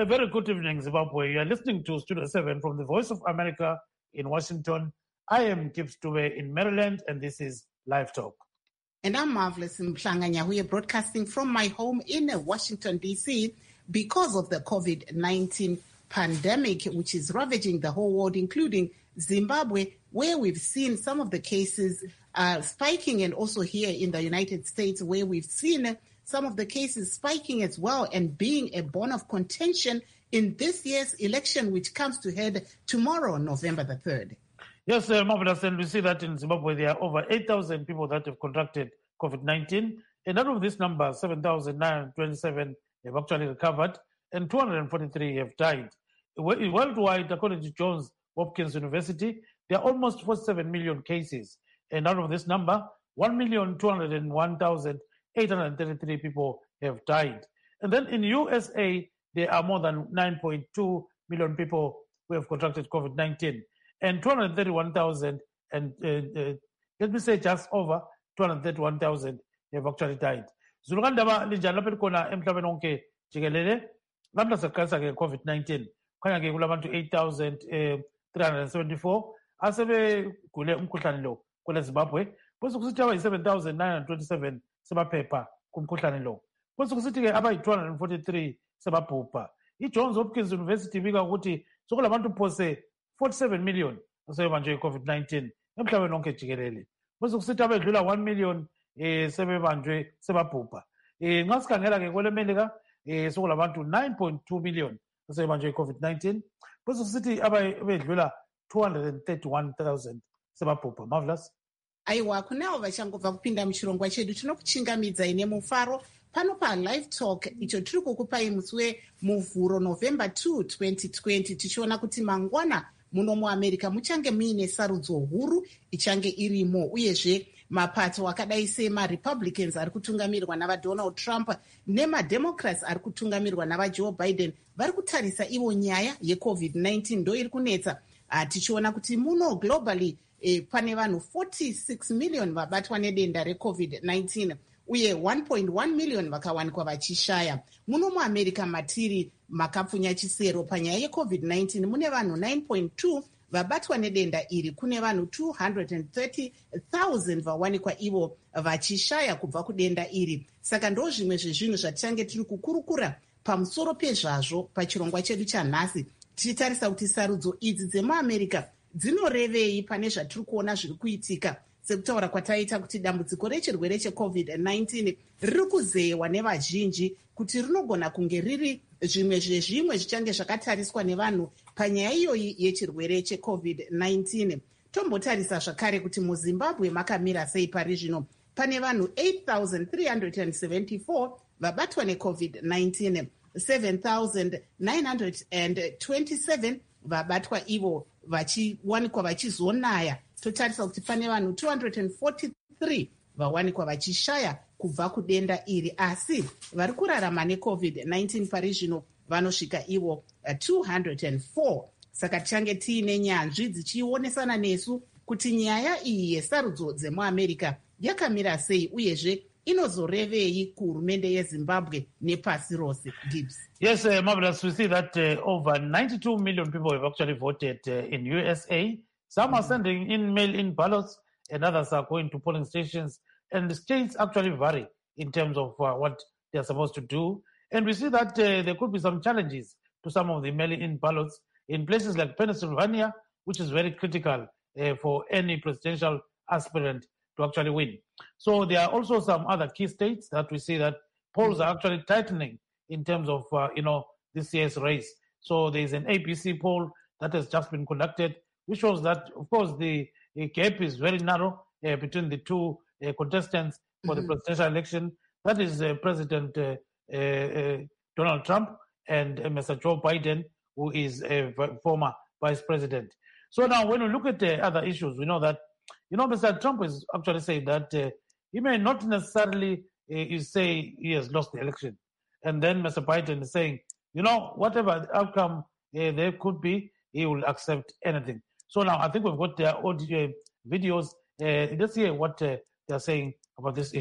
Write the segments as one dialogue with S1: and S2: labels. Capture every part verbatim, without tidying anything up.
S1: very good evening, Zimbabwe. You are listening to Studio seven from the Voice of America in Washington. I am Gibbs Dube in Maryland, and this is Live Talk.
S2: And I'm Marvelous Mhlanganya. We are broadcasting from my home in Washington, D C because of the COVID nineteen pandemic, which is ravaging the whole world, including Zimbabwe, where we've seen some of the cases uh, spiking, and also here in the United States, where we've seen some of the cases spiking as well and being a bone of contention in this year's election, which comes to head tomorrow, November the third.
S1: Yes, uh, Marvelous, and we see that in Zimbabwe there are over eight thousand people that have contracted COVID nineteen, and out of this number, seven thousand nine hundred twenty-seven have actually recovered, and two hundred forty-three have died. Worldwide, according to Johns Hopkins University, there are almost forty-seven million cases, and out of this number, one million two hundred one thousand eight hundred thirty-three people have died. And then in U S A, there are more than nine point two million people who have contracted COVID nineteen, and two hundred thirty-one thousand, and uh, uh, let me say just over two hundred thirty-one thousand have actually died. Zulukandaba linjani lapha khona emhlabeni wonke jikelele lamhla saqalisa ke COVID nineteen khanya ke kulabantu eight thousand three hundred seventy-four asebegule umkhuhlane lo kule Zimbabwe, bese kusithi aba seven thousand nine hundred twenty-seven sebaphepha kumkhuhlane lo, bese kusithi ke aba two hundred forty-three sebabhubha. I-Johns Hopkins University ibika ukuthi sokulabantu phose forty-seven million asebebanjwe i-COVID nineteen emhlabeni wonke jikelele, bese kusithi abedlula one million eh sebebanjwe sebabhubha. Eh nxa sikhangela ke kwele Melika eh sokulabantu nine point two million asebebanjwe i-COVID nineteen, bese kusithi abedlula two hundred thirty-one thousand sebabhubha. Marvelous.
S2: Aiwa, kunawo vachangobva kupinda muchirongwa chedu tinokuchingamidza ine mufaro pano paLive Talk icho tiri kukupai musi wemuvhuro November second twenty twenty, tichiona kuti mangwana muno muamerica muchange muine sarudzo huru ichange irimo, uyezve mapato akadai semarepublicans ari kutungamirwa navadonald Trump nemademocrats ari kutungamirwa navajoe Biden vari kutarisa ivo nyaya yeCovid nineteen ndo iri kunetsa. Uh, tichiona kuti muno globally eh, pane vanhu forty-six million vabatwa nedenda reCovid nineteen uye one point one million vakawanikwa vachishaya. Muno muamerica matiri makapfunya chisero panyaya yeCovid nineteen mune vanhu nine point two vabatwa nedenda iri, kune vanhu two hundred thirty thousand vawanikwa ivo vachishaya kubva kudenda iri. Saka ndo zvimwe zvezvinhu zvatichange tiri kukurukura pamusoro pezvazvo pachirongwa chedu chanhasi, tichitarisa kuti sarudzo idzi dzemuamerica dzinorevei pane zvatiri kuona zviri kuitika, sekutaura kwataita kuti dambudziko rechirwere cheCovid nineteen riri kuzeyewa nevazhinji kuti rinogona kunge riri zvimwe zvezvimwe zvichange zvakatariswa nevanhu panyaya iyoyi yechirwere cheCovid nineteen. Tombotarisa zvakare kuti muZimbabwe makamira sei pari zvino. Pane vanhu eight thousand three hundred seventy-four vabatwa neCovid nineteen, seven thousand nine hundred twenty-seven vabatwa ivo vachiwanikwa vachizonaya. Totarisa kuti pane vanhu two hundred forty-three vawanikwa vachishaya kubva kudenda iri, asi vari kurarama neCovid nineteen pari zvino vanosvika ivo two hundred four. Saka tichange tiine nyanzvi dzichionesana nesu kuti nyaya iyi yesarudzo dzemuamerica yakamira sei, uyezve inozorevei kuhurumende yeZimbabwe nepasi rose. Gibbs.
S1: Yes, uh, Marvelous, we see that uh, over ninety-two million people have actually voted uh, in U S A. Some are sending in mail-in ballots, and others are going to polling stations. And the states actually vary in terms of uh, what they are supposed to do. And we see that uh, there could be some challenges to some of the mail-in ballots in places like Pennsylvania, which is very critical uh, for any presidential aspirant to actually win. So there are also some other key states that we see that polls are actually tightening in terms of, uh, you know, this year's race. So there is an A B C poll that has just been conducted, which shows that, of course, the, the gap is very narrow uh, between the two uh, contestants for mm-hmm. the presidential election. That is uh, President uh, uh, uh, Donald Trump and uh, Mister Joe Biden, who is a former vice president. So now when we look at the other issues, we know that, you know, Mister Trump is actually saying that uh, he may not necessarily uh, say he has lost the election. And then Mister Biden is saying, you know, whatever the outcome uh, there could be, he will accept anything. So now I think we've got their audio videos. Uh, let's hear what uh, they're saying about this issue.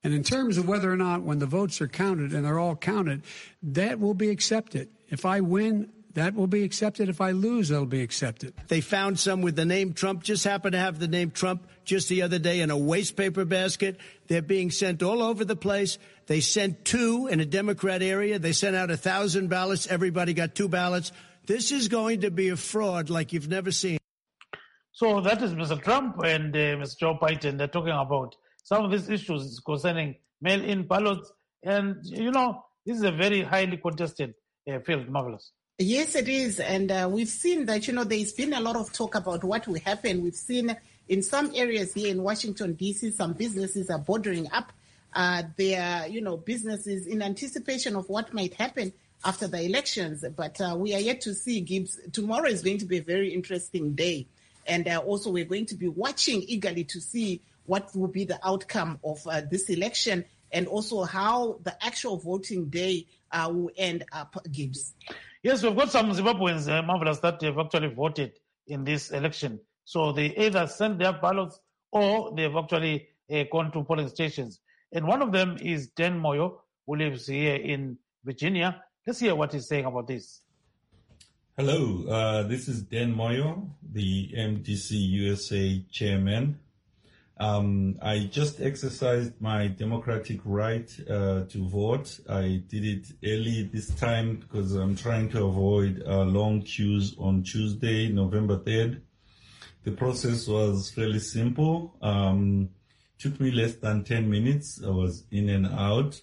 S3: And in terms of whether or not when the votes are counted, and they're all counted, that will be accepted. If I win, that will be accepted. If I lose, that'll be accepted.
S4: They found some with the name Trump, just happened to have the name Trump just the other day in a waste paper basket. They're being sent all over the place. They sent two in a Democrat area. They sent out a thousand ballots. Everybody got two ballots. This is going to be a fraud like you've never seen.
S1: So that is Mister Trump and uh, Mister Joe Biden. They're talking about some of these issues concerning mail-in ballots. And, you know, this is a very highly contested uh, field, Marvelous.
S2: Yes, it is. And uh, we've seen that, you know, there's been a lot of talk about what will happen. We've seen in some areas here in Washington, D C, some businesses are bordering up uh, their, you know, businesses in anticipation of what might happen after the elections. But uh, we are yet to see, Gibbs. Tomorrow is going to be a very interesting day. And uh, also we're going to be watching eagerly to see what will be the outcome of uh, this election and also how the actual voting day uh, will end up, Gibbs.
S1: Yes, we've got some Zimbabweans, uh, Marvelous, that have actually voted in this election. So they either sent their ballots or they've actually uh, gone to polling stations. And one of them is Dan Moyo, who lives here in Virginia. Let's hear what he's saying about this.
S5: Hello, uh, this is Dan Moyo, the M D C U S A chairman. Um, I just exercised my democratic right uh, to vote. I did it early this time because I'm trying to avoid uh, long queues on Tuesday, November third. The process was fairly simple. Um, took me less than ten minutes. I was in and out.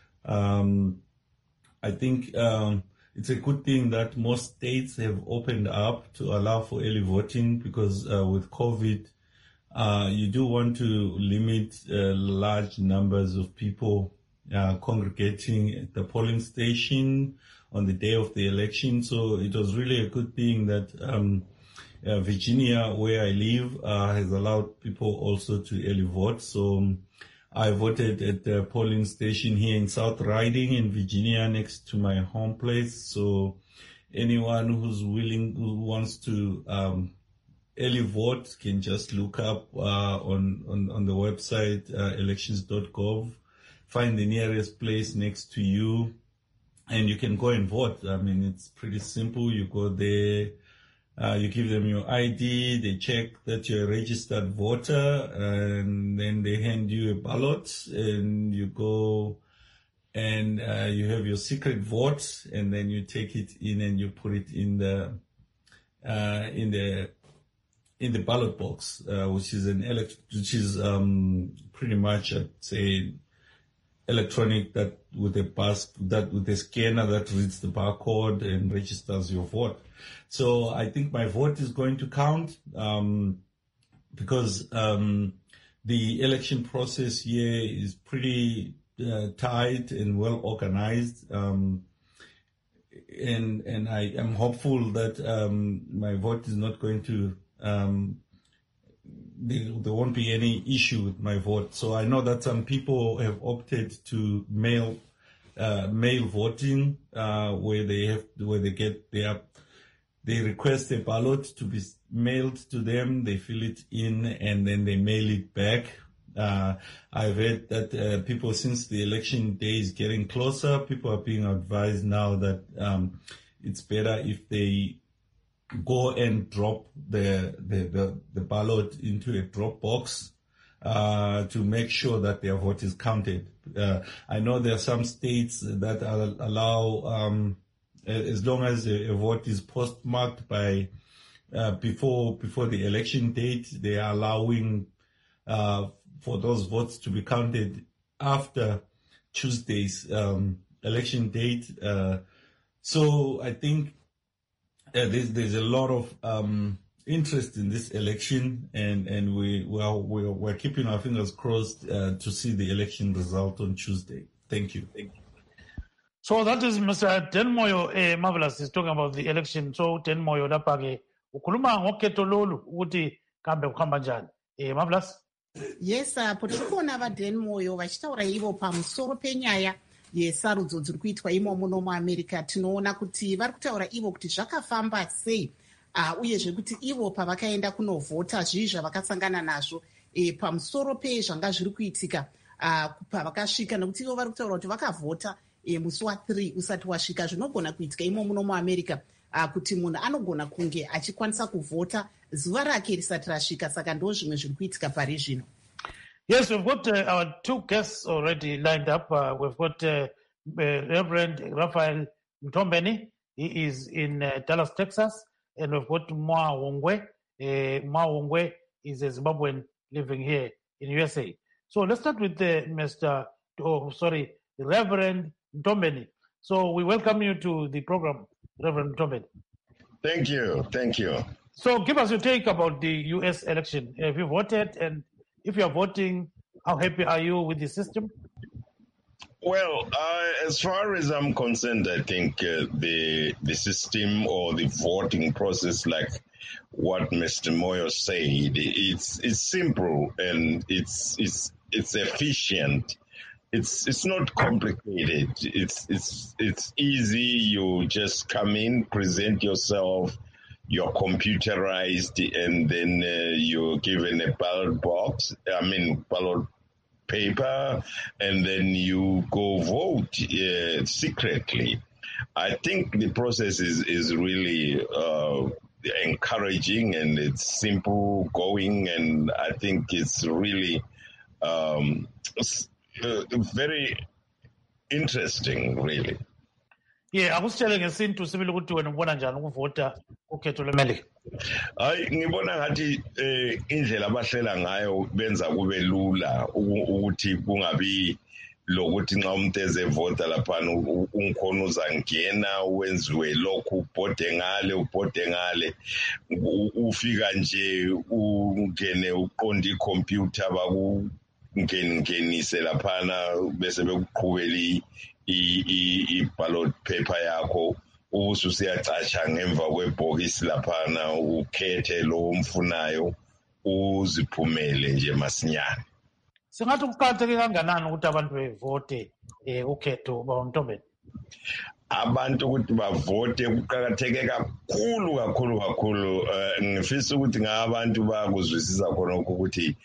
S5: Um, I think um, it's a good thing that most states have opened up to allow for early voting because uh, with COVID, Uh, you do want to limit uh, large numbers of people uh, congregating at the polling station on the day of the election. So it was really a good thing that um, uh, Virginia, where I live, uh, has allowed people also to early vote. So um, I voted at the polling station here in South Riding in Virginia next to my home place. So anyone who's willing, who wants to um, early vote can just look up uh, on, on, on the website, uh, elections dot gov, find the nearest place next to you, and you can go and vote. I mean, it's pretty simple. You go there, uh, you give them your I D, they check that you're a registered voter, and then they hand you a ballot, and you go and uh, you have your secret vote, and then you take it in and you put it in the uh, in the in the ballot box, uh, which is an elect, which is um, pretty much, I'd say, electronic, that with a pass, that with a scanner that reads the barcode and registers your vote. So I think my vote is going to count um, because um, the election process here is pretty uh, tight and well organized. Um, and and I am hopeful that um, my vote is not going to Um, there, there won't be any issue with my vote. So I know that some people have opted to mail, uh, mail voting, uh, where they have, where they get their, they request a ballot to be mailed to them, they fill it in, and then they mail it back. Uh, I've heard that uh, people, since the election day is getting closer, people are being advised now that um, it's better if they go and drop the the, the, the ballot into a drop box uh, to make sure that their vote is counted. Uh, I know there are some states that allow, um, as long as a, a vote is postmarked by uh, before before the election date, they are allowing uh, for those votes to be counted after Tuesday's um, election date. Uh, so I think Uh, there's, there's a lot of um, interest in this election, and, and we, we are, we're, we're keeping our fingers crossed uh, to see the election result on Tuesday. Thank you. Thank you.
S1: So that is Mister Dan Moyo, eh, Marvelous, is talking about the election. So Dan Moyo, lapake, ukuluma ngoketo lolu, uti kambe ukamba njani. Eh, Marvelous?
S2: Yes, apo tiri kuona vaDan Moyo vachitaura ivo pamusoro penyaya yesarudzo dziri kuitwa imo muno muamerica. Tinoona kuti vari kutaura ivo kuti zvakafamba sei, uh, uyezve kuti ivo pavakaenda kunovhota zvii zvavakasangana nazvo e, pamusoro pezvanga zviri kuitika. uh, kupa vakasvika nekuti ivo vari kutaura kuti vakavhota e, musi wathree usati wasvika zvinogona kuitika imo muno muamerica uh, kuti munhu anogona kunge achikwanisa kuvhota zuva rake risati rasvika saka ndo zvimwe zviri kuitika pari zvino.
S1: Yes, we've got uh, our two guests already lined up. Uh, we've got uh, uh, Reverend Raphael Mtombeni. He is in uh, Dallas, Texas. And we've got Mwa Wongwe. Uh, Mwa Wongwe is a Zimbabwean living here in U S A. So let's start with uh, Mister Oh, sorry, Reverend Mtombeni. So we welcome you to the program, Reverend Mtombeni.
S6: Thank you. Thank you.
S1: So give us your take about the U S election. Have you voted? And if you are voting, how happy are you with the system?
S6: Well, uh, as far as I'm concerned, I think uh, the the system or the voting process, like what Mister Moyo said, it's it's simple and it's it's it's efficient. It's it's not complicated. It's it's it's easy. You just come in, present yourself. You're computerized, and then uh, you're given a ballot box. I mean, ballot paper, and then you go vote uh, secretly. I think the process is is really uh, encouraging, and it's simple going, and I think it's really um, uh, very interesting, really.
S1: Yeah, I was telling a scene to similar to when one and voter okay to the Meli.
S6: Hayi ngibona ngathi eh indlela abahlela ngayo benza kube lula ukuthi kungabi lokuthi nxa umuntu ezevota lapha unkhona uzangena wenziwe lokhu ubhode ngale ubhode ngale ufika nje ungene uqonda icomputer baku ngenise lapha bese bekuqhubela i-ballot paper yakho ubususiyacatsha ngemva kwebhokisi laphana ukhethe lo umfunayo uziphumele nje masinyane.
S1: Singathi kuqakatheke kanganani ukuthi abantu bevote eh ukhetho baMtombeni?
S6: Abantu ukuthi bavote kuqakatheke kakhulu kakhulu kakhulu ngifisa ukuthi ngabantu bakuzwisisa khona ukuthi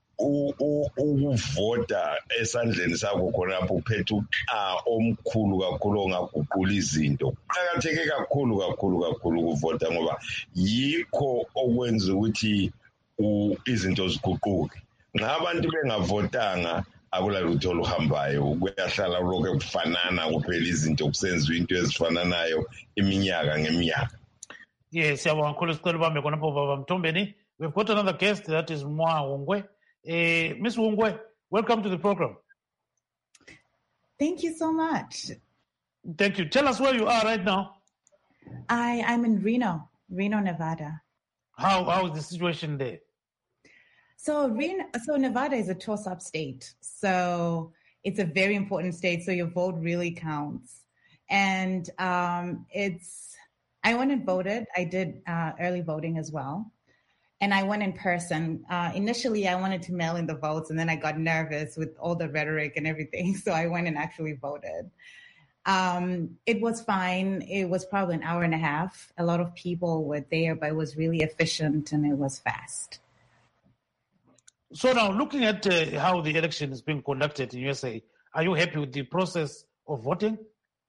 S6: ukuvota esandleni sakho khonapho uphethe uqa omkhulu kakhulu ongaguqula izinto. Kuqakatheke kakhulu kakhulu kakhulu ukuvota ngoba yikho okwenza ukuthi izinto ziguquke. Nxa abantu bengavotanga akulalutho oluhambayo kuyahlala lokho kufanana kuphela izinto kusenziwa into ezifananayo iminyaka ngeminyaka.
S1: Yes, siyabonga kakhulu sicela ubambe khonapho baba Mtombeni. We've got another guest, that is Mwa Wongwe. Uh, Miss Wongwe, welcome to the program.
S7: Thank you so much.
S1: Thank you. Tell us where you are right now.
S7: I, I'm in Reno, Reno, Nevada.
S1: How how is the situation there?
S7: So Reno, so Nevada is a toss-up state. So it's a very important state. So your vote really counts. And um, it's, I went and voted. I did uh, early voting as well. And I went in person. Uh, initially, I wanted to mail in the votes, and then I got nervous with all the rhetoric and everything. So I went and actually voted. Um, it was fine. It was probably an hour and a half. A lot of people were there, but it was really efficient and it was fast.
S1: So now, looking at uh, how the election is being conducted in U S A, are you happy with the process of voting?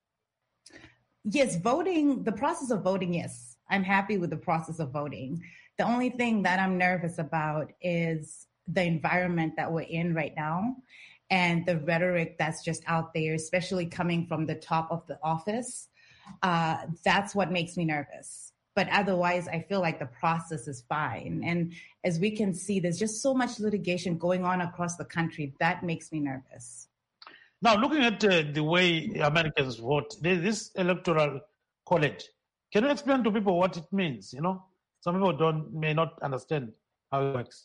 S7: Yes, voting, the process of voting, yes. I'm happy with the process of voting. The only thing that I'm nervous about is the environment that we're in right now and the rhetoric that's just out there, especially coming from the top of the office. Uh, that's what makes me nervous. But otherwise, I feel like the process is fine. And as we can see, there's just so much litigation going on across the country. That makes me nervous.
S1: Now, looking at uh, the way Americans vote, this electoral college, can you explain to people what it means, you know? Some people don't may not understand how it works.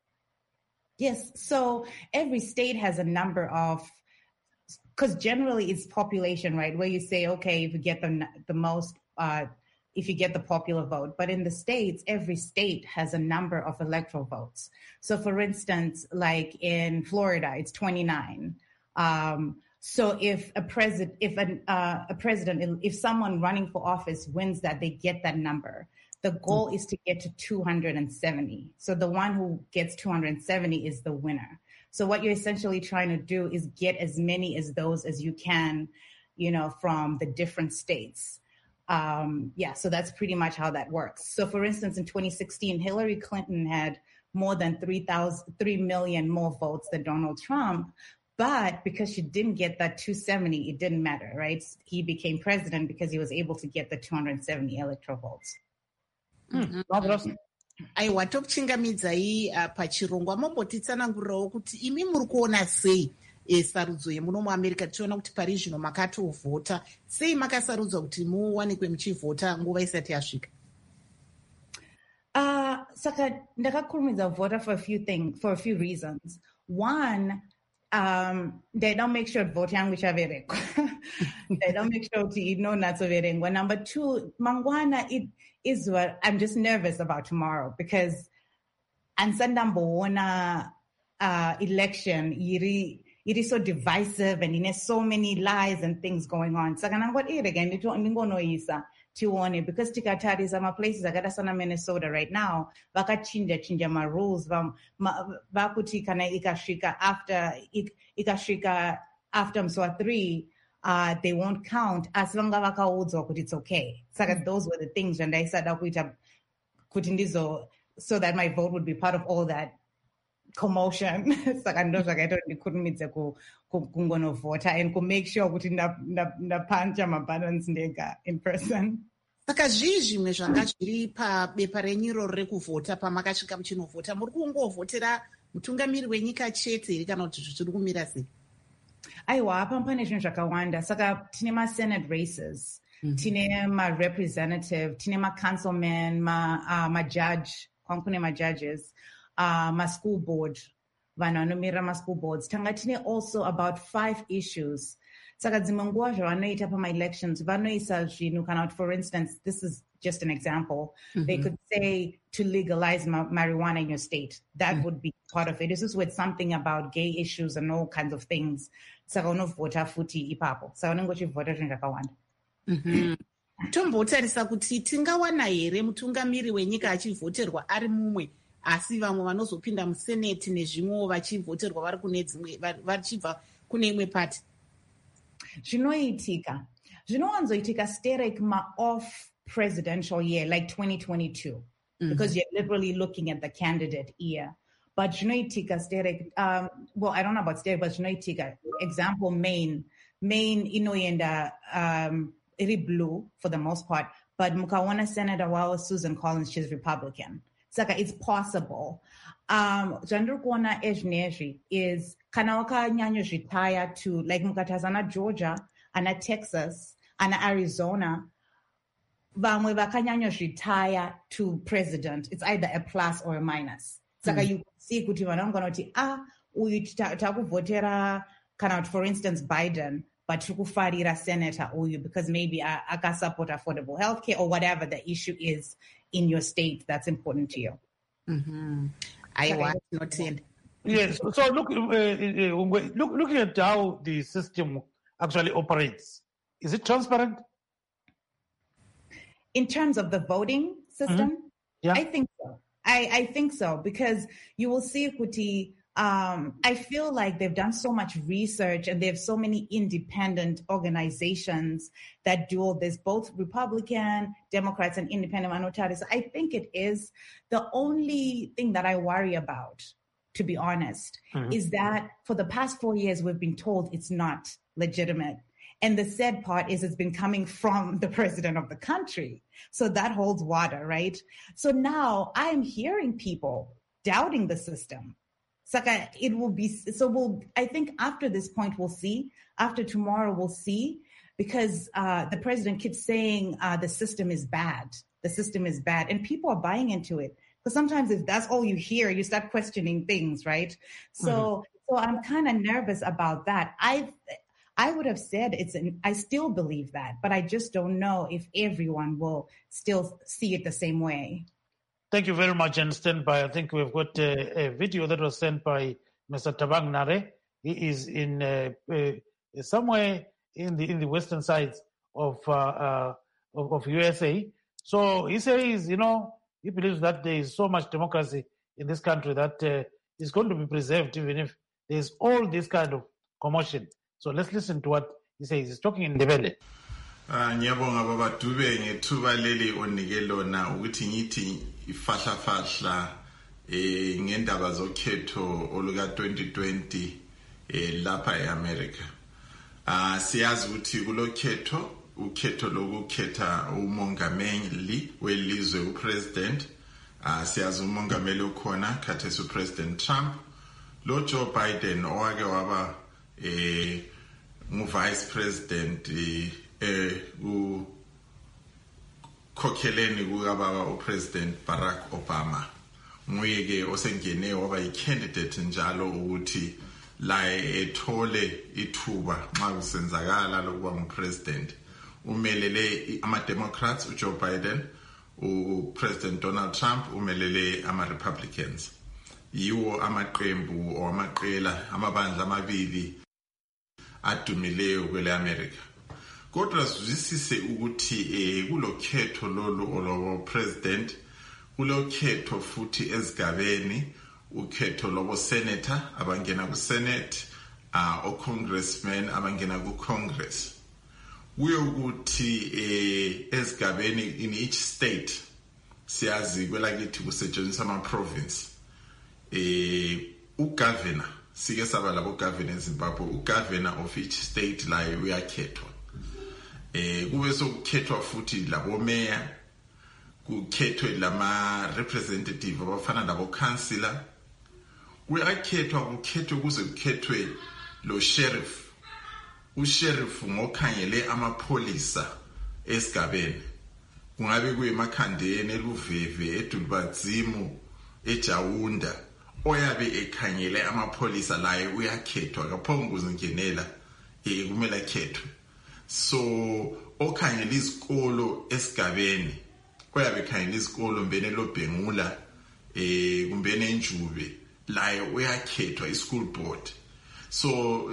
S7: Yes. So every state has a number of, because generally it's population, right? Where you say, okay, if you get the the most, uh, if you get the popular vote. But in the states, every state has a number of electoral votes. So for instance, like in Florida, it's twenty-nine. Um, so if a president, if an, uh, a president, if someone running for office wins that, they get that number. The goal is to get to two hundred seventy. So the one who gets two hundred seventy is the winner. So what you're essentially trying to do is get as many as those as you can, you know, from the different states. Um, yeah, so that's pretty much how that works. So for instance, in twenty sixteen, Hillary Clinton had more than three thousand, three million more votes than Donald Trump. But because she didn't get that two hundred seventy, it didn't matter, right? He became president because he was able to get the two hundred seventy electoral votes.
S2: Mm-hmm. Aiwa, tokuchingamidzai uh, pachirongwa mombotitsanangurirawo kuti imi muri kuona sei sarudzo yemuno muamerica tichiona kuti pari zvino makatovhota sei makasarudzwa kuti muwanikwe muchivhota nguva isati yasvika?
S7: Uh, saka ndakakurumidza vhota for a few things, for a few reasons. One, um, they don't make sure vote yangu ichaverengwa. They don't make sure to know natsoverengwa. Number two, mangwana, it is what I'm just nervous about tomorrow because ansandamboona uh, election iri it is so divisive and it has so many lies and things going on. Saka nangoti again ndingonoisa tione because tikatarisa ma places akada sana Minnesota right now vakachinja chinja ma rules vakuti kana ikasvika after ikasvika after Mswa three uh, they won't count as vanga vakaudzwa kuti it's okay. Saka mm-hmm. Those were the things and I said kuita kuti ndizo so that my vote would be part of all that commotion. Saka ndo zvakaita kuti ndikurumidze kungonovhota and to make sure kuti ndapanja mabuttons ndega in person.
S2: Saka zvii zvimwe zvanga zviri pabepa renyiro rekuvhota pamakasvika muchinovhota? Muri kungovhotera mutungamiri wenyika chete here kana kuti zviri kumira sei?
S7: Aiwa, apa pane zvinhu zvakawanda. Saka tine ma-Senate races, mm-hmm. tine ma-representative, tine ma-councilmen, ma-judge, uh, kwankune ma-judges, uh, ma-school board, vanhu vanomirira ma-school boards. Tanga tine also about five issues. Saka dzimwe nguva zvavanoita pama-elections, vanoisa zvinhu kana kuti, for instance, this is just an example, mm-hmm. they could say to legalize ma- marijuana in your state. That mm-hmm. would be part of it. This is with something about gay issues and all kinds of things. Saka unovhota futi ipapo. Saka unenge uchivhota zvinhu zvakawanda.
S2: Tombotarisa kuti tingawana here mutungamiri wenyika achivhoterwa ari mumwe asi vamwe vanozopinda museneti nezvimwewo vachivhoterwa vari kune dzimwe vachibva kune imwe pati.
S7: Zvinoitika. Zvinowanzoitika sterek ma-off presidential year, like twenty twenty-two, mm-hmm. because you're literally looking at the candidate year. But zvinoitika sterek, um, well, I don't know about sterek, but zvinoitika. Example, Maine. Maine inoenda um, iri blue for the most part, but mukaona Senator wao Susan Collins, she's Republican. Saka it's possible. Um, zvandiri kuona ezvinezvi is kana wakanyanyozvitaya to, like mukatazana Georgia, ana Texas, ana Arizona, vamwe vakanyanyozvitaya to president. It's either a plus or a minus. Saka mm. you see kuti vanongona kuti ah uyu takuvhotera kana for instance Biden, but tikufarira senator uyu because maybe akasupport affordable healthcare or whatever the issue is in your state that's important to you.
S2: Mm-hmm. I want not in.
S1: Yes. So look, uh, uh, look, looking at how the system actually operates, is it transparent?
S7: In terms of the voting system, mm-hmm. yeah. I think so. I, I think so because you will see, Kuti, um, I feel like they've done so much research and they have so many independent organizations that do all this, both Republican, Democrats, and independent minorities. I think it is. The only thing that I worry about, to be honest, mm-hmm. is that for the past four years, we've been told it's not legitimate. And the sad part is it's been coming from the president of the country. So that holds water, right? So now I'm hearing people doubting the system. Saka, it will be, so we'll, I think after this point, we'll see. After tomorrow, we'll see. Because uh, the president keeps saying uh, the system is bad. The system is bad. And people are buying into it. Because sometimes if that's all you hear, you start questioning things, right? So, mm-hmm. so I'm kind of nervous about that. I I would have said it's, an, I still believe that, but I just don't know if everyone will still see it the same way.
S1: Thank you very much, and stand by. I think we've got a, a video that was sent by Mister Tabang Nare. He is in uh, uh, somewhere in the in the western sides of, uh, uh, of of U S A. So he says, you know, he believes that there is so much democracy in this country that uh, is going to be preserved even if there's all this kind of commotion. So let's listen to what he says. He's talking in Ndebele.
S8: Ngiyabonga baba Dube ngethuba leli onike lona ukuthi ngithi ifahla fahla eh ngendaba zokhetho oluka twenty twenty eh lapha eAmerica. Ah siyazi ukuthi kulokhetho ukhetho lokukhetha umongameli welizwe upresident. Ah siyazi umongameli ukhona khathesi upresident Trump, lo Joe Biden owake waba eh ngu-vice president eh u khokheleni kukababa upresident Barack Obama. Nguye ke osengene waba yi-candidate njalo ukuthi la ethole ithuba nxa kusenzakala lokuba ngupresident. Umelele ama-Democrats uJoe Biden, upresident Donald Trump umelele ama-Republicans. Yiwo amaqembu o amaqela amabandla amabili adumileyo kwele America. Kodwa sizwisise ukuthi eh kulokhetho lolu olobo president, kulokhetho futhi ezigabeni, ukhetho lobo senator abangena ku Senate, ah o congressmen abangena ku Congress. Kuye ukuthi eh ezigabeni in each state siyazi kwelakithi kusetshenziswa ama province. Eh ugovernor sike saba labo governor eZimbabwe, ugovernor of each state la uyakhethwa. Eh kube sokukhethwa futhi labo mayor, kukhethwe lama representative abafana labo councillor. Kuyakhethwa kukhethwe kuze kukhethwe lo sheriff. Usheriff ngokhangele amapholisa esigabeni. Kungabe kuyemakhandeni eLuveve, eDulbadzimu, eJawunda, oyabe ekhangele amapholisa laye uyakhethwa kaphongo kuzingenela eh kumele akhethwe. So okhangela izikolo esigabeni, oyabe ekhangela izikolo mbene loBhengula eh kumbene eNjube, laye uyakhethwa i-school board. So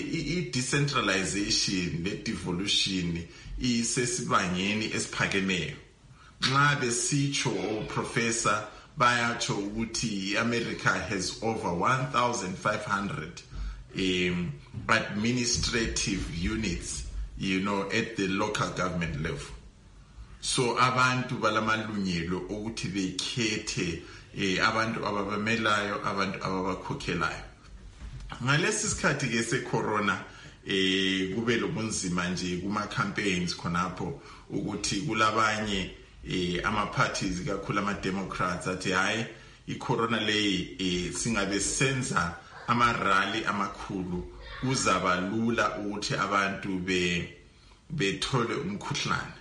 S8: i-decentralization ne-devolution isesibangeni esiphakemeyo. Nxa besitsho oprofessor bayatsho ukuthi America has over one thousand five hundred um, administrative units, you know, at the local government level. So abantu balamalungelo ukuthi bekhethe eh, abantu ababamelayo, abantu ababakhokhelayo. Ngalesi sikhathi ke secorona eh kube lobunzima nje kuma campaigns khonapho ukuthi kulabanye eh ama parties kakhulu ama Democrats athi hayi icorona leyi eh singabe senza ama rally amakhulu kuzaba lula ukuthi abantu be bethole umkhuhlane.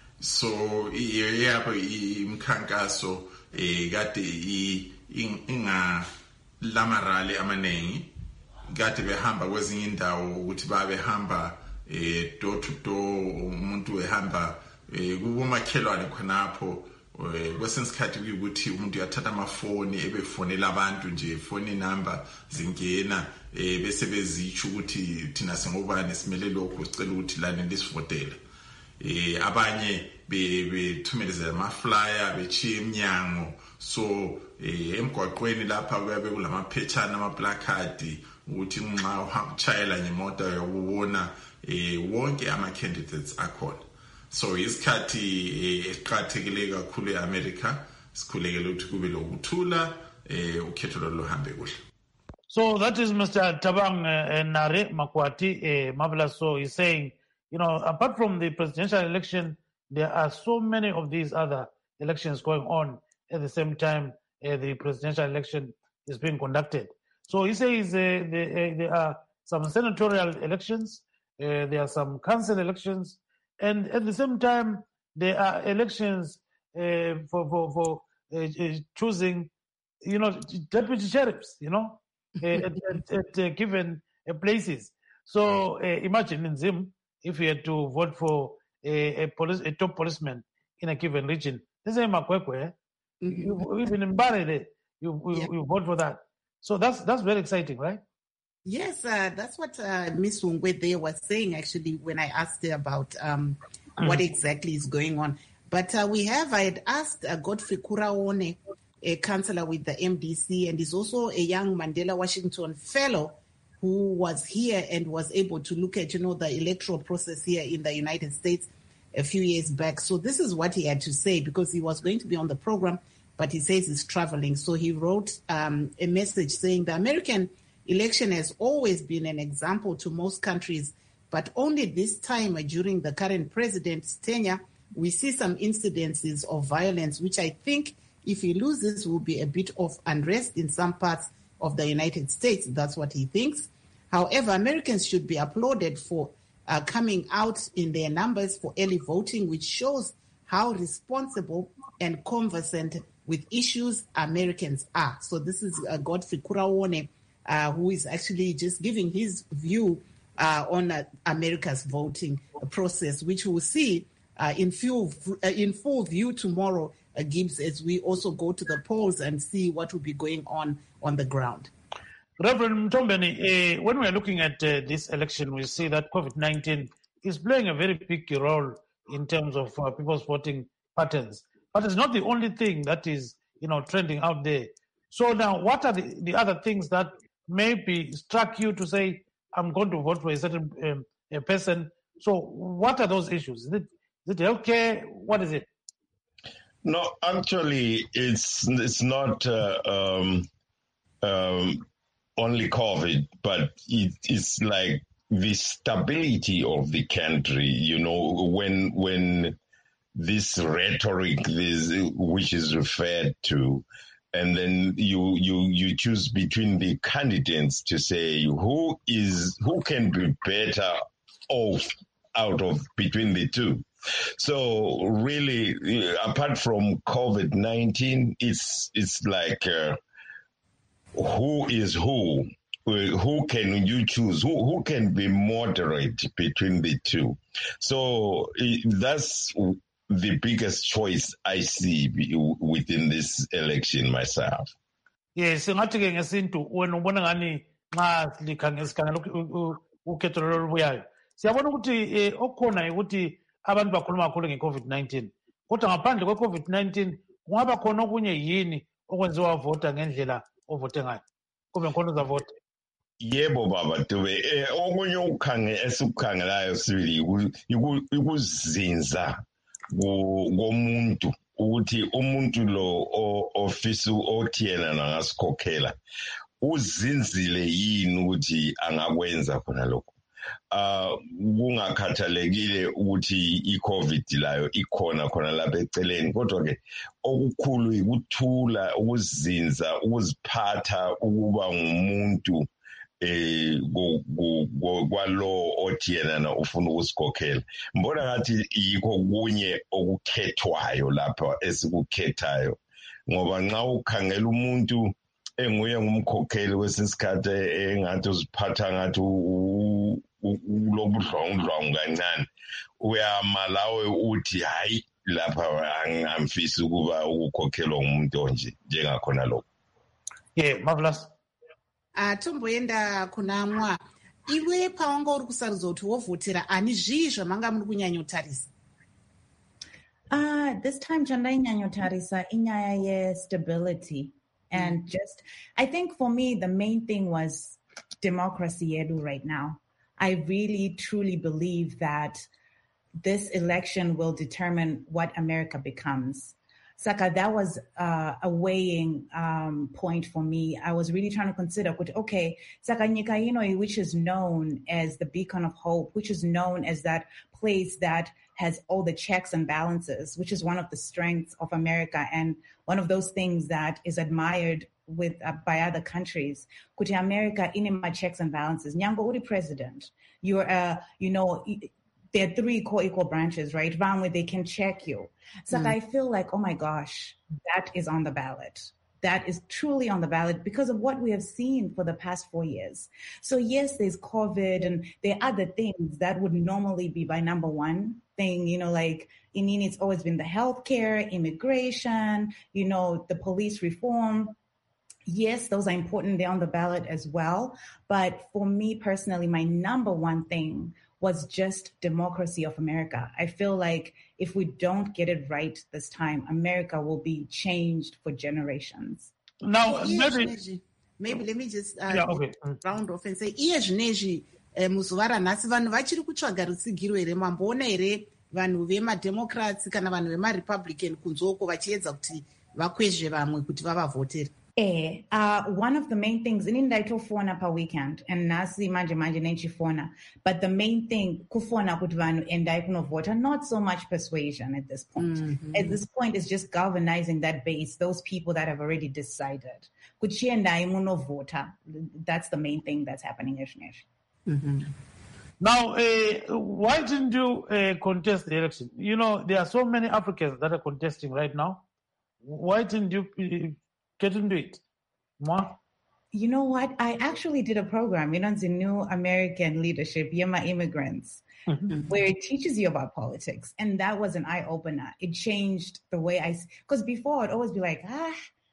S8: So yabo imkhankaso eh kade inga lama rally amanengi kade behamba kwezinye indawo ukuthi babe hamba eh door to door, umuntu ehamba eh kubomakhelwane khonapho kwesensikhathi ukuthi umuntu uyathatha amafoni ebefonela abantu nje phone number zingena eh bese bezitsho ukuthi thina singobani simele lokho sicela ukuthi lana lisivotela. Eh abanye bethumeleza ama flyer bechiye eminyango. So eh emgwaqweni lapha kuyabe kulamaphethana ama placard ukuthi nxa uhamba ngemoto uyabona eh wonke ama candidates akhona. So isikhathi esiqhathekile kakhulu eAmerica sikhulekela ukuthi kube lokuthula eh ukhetho lohambe kuhle.
S1: So that is Mister Tabang uh, Nare Makwati uh, Mabla. So he's saying, you know, apart from the presidential election, there are so many of these other elections going on at the same time uh, the presidential election is being conducted. So he says uh, the, uh, there are some senatorial elections, uh, there are some council elections, and at the same time there are elections uh, for for, for uh, uh, choosing, you know, deputy sheriffs, you know, uh, at, at, at uh, given uh, places. So uh, imagine in Zim, if you had to vote for a, a police, a top policeman in a given region, this is Makwekwe. You, even in Barele, you, you, yeah. you vote for that. So that's that's very exciting, right?
S2: Yes, uh, that's what uh, Miz Ungwede was saying, actually, when I asked her about um, what exactly is going on. But uh, we have, I had asked uh, Godfrey Kuraone, a counselor with the M D C, and is also a young Mandela Washington Fellow who was here and was able to look at, you know, the electoral process here in the United States a few years back. So this is what he had to say, because he was going to be on the program, but he says he's traveling. So he wrote um, a message saying the American election has always been an example to most countries, but only this time during the current president's tenure, we see some incidences of violence, which I think if he loses will be a bit of unrest in some parts of the United States. That's what he thinks. However, Americans should be applauded for uh, coming out in their numbers for early voting, which shows how responsible and conversant with issues Americans are. So this is uh, Godfrey Kuraone, uh, who is actually just giving his view uh, on uh, America's voting process, which we'll see uh, in, full, uh, in full view tomorrow, uh, Gibbs, as we also go to the polls and see what will be going on on the ground.
S1: Reverend Mtombeni, uh, when we are looking at uh, this election, we see that COVID nineteen is playing a very big role in terms of uh, people's voting patterns. But it's not the only thing that is, you know, trending out there. So now, what are the, the other things that maybe struck you to say, I'm going to vote for a certain um, a person? So what are those issues? Is it, is it healthcare? What is it?
S6: No, actually, it's it's not uh, um, um, only COVID, but it, it's like the stability of the country. You know, when when this rhetoric, this which is referred to, and then you you you choose between the candidates to say who is who can be better off out of between the two. So really, apart from COVID nineteen, it's it's like uh, who is who? Who can you choose? Who who can be moderate between the two? So that's the biggest choice I see within this election myself.
S1: Yes, ngathi ke ngesintu wena ubona ngani nxa likhangela ukhetho olubuyayo. Siyabona ukuthi okukhona ukuthi abantu bakhuluma kakhulu nge-COVID nineteen. Kodwa ngaphandle kwe-COVID nineteen kungaba khona okunye yini okwenziwa vota ngendlela ovote ngayo? Kube khona uzavota.
S6: Yebo baba Dube, okunye ukhange esikukhangelayo sibili ukuzinza komuntu ukuthi umuntu lo ofisa othi yena nangasikhokhela uzinzile yini ukuthi angakwenza khona lokho. Uh kungakhathalekile ukuthi i-COVID layo ikhona khona lapha eceleni, kodwa ke okukhulu ukuthula, ukuzinza, ukuziphatha, ukuba ngumuntu eh kwalo othi yena ufuna ukusikhokhela. Mbona ngathi yikho kunye okukhethwayo lapha esikukhethayo, ngoba nxa ukhangela umuntu enguye ngumkhokheli wesikhathi engathi uziphatha ngathi ulobudlongudlongo kancane, uyamalawe uthi hayi lapha angamfisi ukuba ukukhokhelwa ngumuntu onje njengakhona lokho.
S1: Yeah, marvelous.
S2: Uh, tomboenda kuna mwa iwe pawanga uri kusarudza kuti wovhotera ani zvii zvamanga muri kunyanyotarisa?
S7: Uh, this time chandainyanotarisa inyaya ye-stability. And just, I think for me, the main thing was democracy yedu right now. I really, truly believe that this election will determine what America becomes. Saka, that was uh, a weighing um, point for me. I was really trying to consider, okay, Saka Nyikaino, which is known as the beacon of hope, which is known as that place that has all the checks and balances, which is one of the strengths of America and one of those things that is admired with uh, by other countries. Kuti America inima checks and balances. Nyango uri president. You're, uh, you know, there are three co-equal branches, right? Van where they can check you. So mm. I feel like, oh my gosh, that is on the ballot. That is truly on the ballot because of what we have seen for the past four years. So yes, there's COVID and there are other things that would normally be by number one thing, you know, like in it's always been the healthcare, immigration, you know, the police reform. Yes, those are important. They're on the ballot as well. But for me personally, my number one thing was just democracy of America. I feel like if we don't get it right this time, America will be changed for generations.
S1: Now, maybe,
S2: maybe let me just uh,
S1: yeah, okay. Mm.
S2: round off and say iye zvinezvi eh, muzuva ranhasi vanhu vachiri kutsvaga rutsigiro here mamboona here vanhu vemademocrats kana vanhu vemarepublican kunzoko vachiedza kuti vakwezve vamwe kuti vavavhotere?
S7: Eh, uh, one of the main things, in ndaitofona per weekend, and nasi manje manje nenchifona, but the main thing, kufona kuti vanhu endai kunovota, not so much persuasion at this point. Mm-hmm. At this point, it's just galvanizing that base, those people that have already decided. Kuti endai munovota, that's the main thing that's happening, Ishnesh.
S2: Mm-hmm.
S1: Now, uh, why didn't you uh, contest the election? You know, there are so many Africans that are contesting right now. Why didn't you uh, get into it? Ma?
S7: You know what? I actually did a program, you know, the New American Leadership, Yema Immigrants, mm-hmm. where it teaches you about politics. And that was an eye-opener. It changed the way I... Because before, I'd always be like, ah,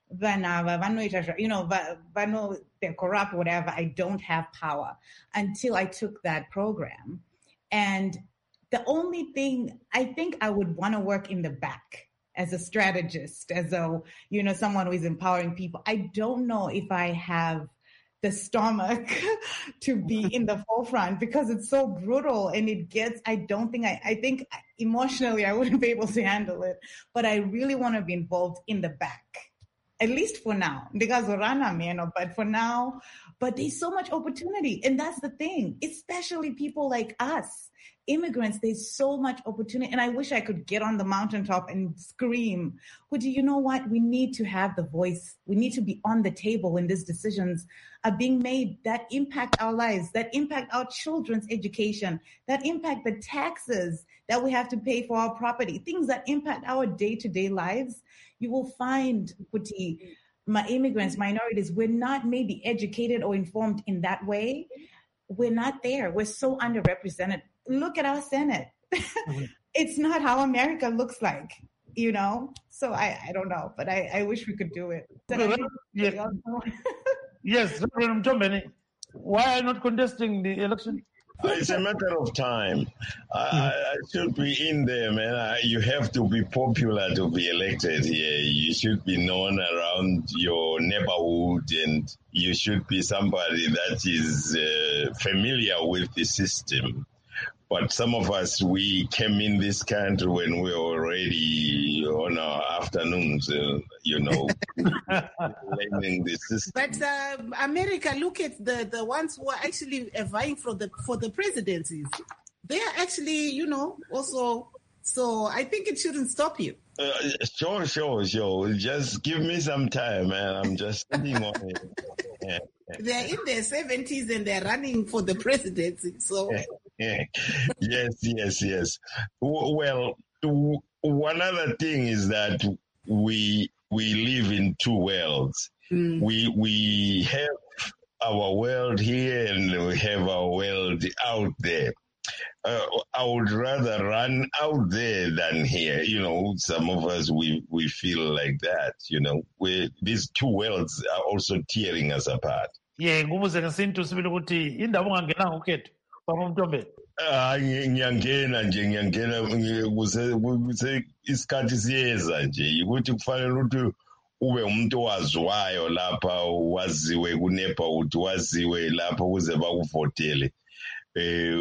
S7: you know, they're corrupt, whatever. I don't have power. Until I took that program. And the only thing, I think I would want to work in the back as a strategist, as a, you know, someone who is empowering people. I don't know if I have the stomach to be in the forefront because it's so brutal and it gets, I don't think, I, I think emotionally I wouldn't be able to handle it, but I really want to be involved in the back. At least for now, because Orana, man, but for now, but there's so much opportunity. And that's the thing, especially people like us, immigrants, there's so much opportunity. And I wish I could get on the mountaintop and scream, but you know what? We need to have the voice. We need to be on the table when these decisions are being made that impact our lives, that impact our children's education, that impact the taxes that we have to pay for our property, things that impact our day-to-day lives. You will find, Kuti, my immigrants, minorities, we're not maybe educated or informed in that way. We're not there. We're so underrepresented. Look at our Senate. Mm-hmm. It's not how America looks like, you know? So I, I don't know, but I, I wish we could do it.
S1: Well, yes, yes, Reverend Mtombeni, why are you not contesting the election?
S6: It's a matter of time. I, I should be in there, man. I, you have to be popular to be elected here. You should be known around your neighborhood, and you should be somebody that is uh, familiar with the system. But some of us, we came in this country when we were already on our afternoons, uh, you know, learning the system.
S2: But uh, America, look at the, the ones who are actually vying for the for the presidencies. They are actually, you know, also. So I think it shouldn't stop you.
S6: Uh, sure, sure, sure. Just give me some time, man. I'm just sitting on it. Yeah.
S2: They're in their seventies and they're running for the presidency. So.
S6: yes, yes, yes. Well, one other thing is that we we live in two worlds. Mm. We we have our world here and we have our world out there. Uh, I would rather run out there than here. You know, some of us, we, we feel like that, you know, we, these two worlds are also tearing us apart.
S1: Yeah, ngumuze ngesintu sibili ukuthi indawo ungangena ngokhetho baba Mtombeni.
S6: Ah, ngiyangena nje ngiyangena kuse isikhathi siyeza nje ukuthi kufanele ukuthi ube umuntu owaziwayo lapha, waziwe kunepa ukuthi waziwe lapha ukuze bakuvotele. Eh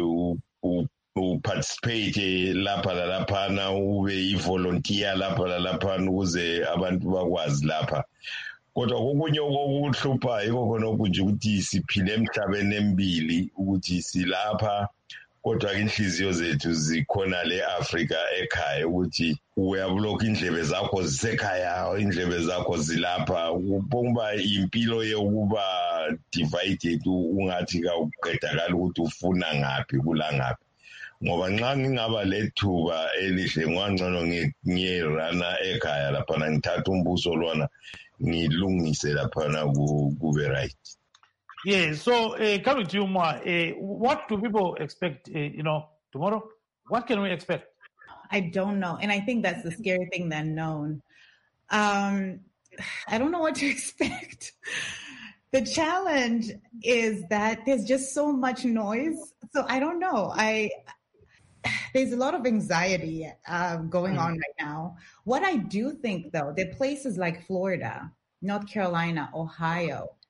S6: uparticipate lapha lalaphana, ube i-volunteer lapha lalaphana ukuze abantu bakwazi lapha. Kodwa kokunye okuhlupha yiko khona okunje ukuthi siphile emhlabeni emibili, ukuthi silapha kodwa inhliziyo zethu zikhona le Africa ekhaya, ukuthi uyabulokha indlebe zakho zisekhaya, indlebe zakho zilapha, ukuba impilo yokuba divided ungathi kawuqedakala ukuthi ufuna ngapi kula ngapi. Ngoba nxa ngingaba lethuba elihle ngwangcono ngiyerana ekhaya lapha ngithatha umbuso lwana ngilungise lapha kube right.
S1: Yeah, so uh, coming to you more, uh, what do people expect, uh, you know, tomorrow? What can we expect?
S7: I don't know. And I think that's the scary thing, the unknown. Um, I don't know what to expect. The challenge is that there's just so much noise. So I don't know. I There's a lot of anxiety uh, going on right now. What I do think, though, there are places like Florida, North Carolina, Ohio,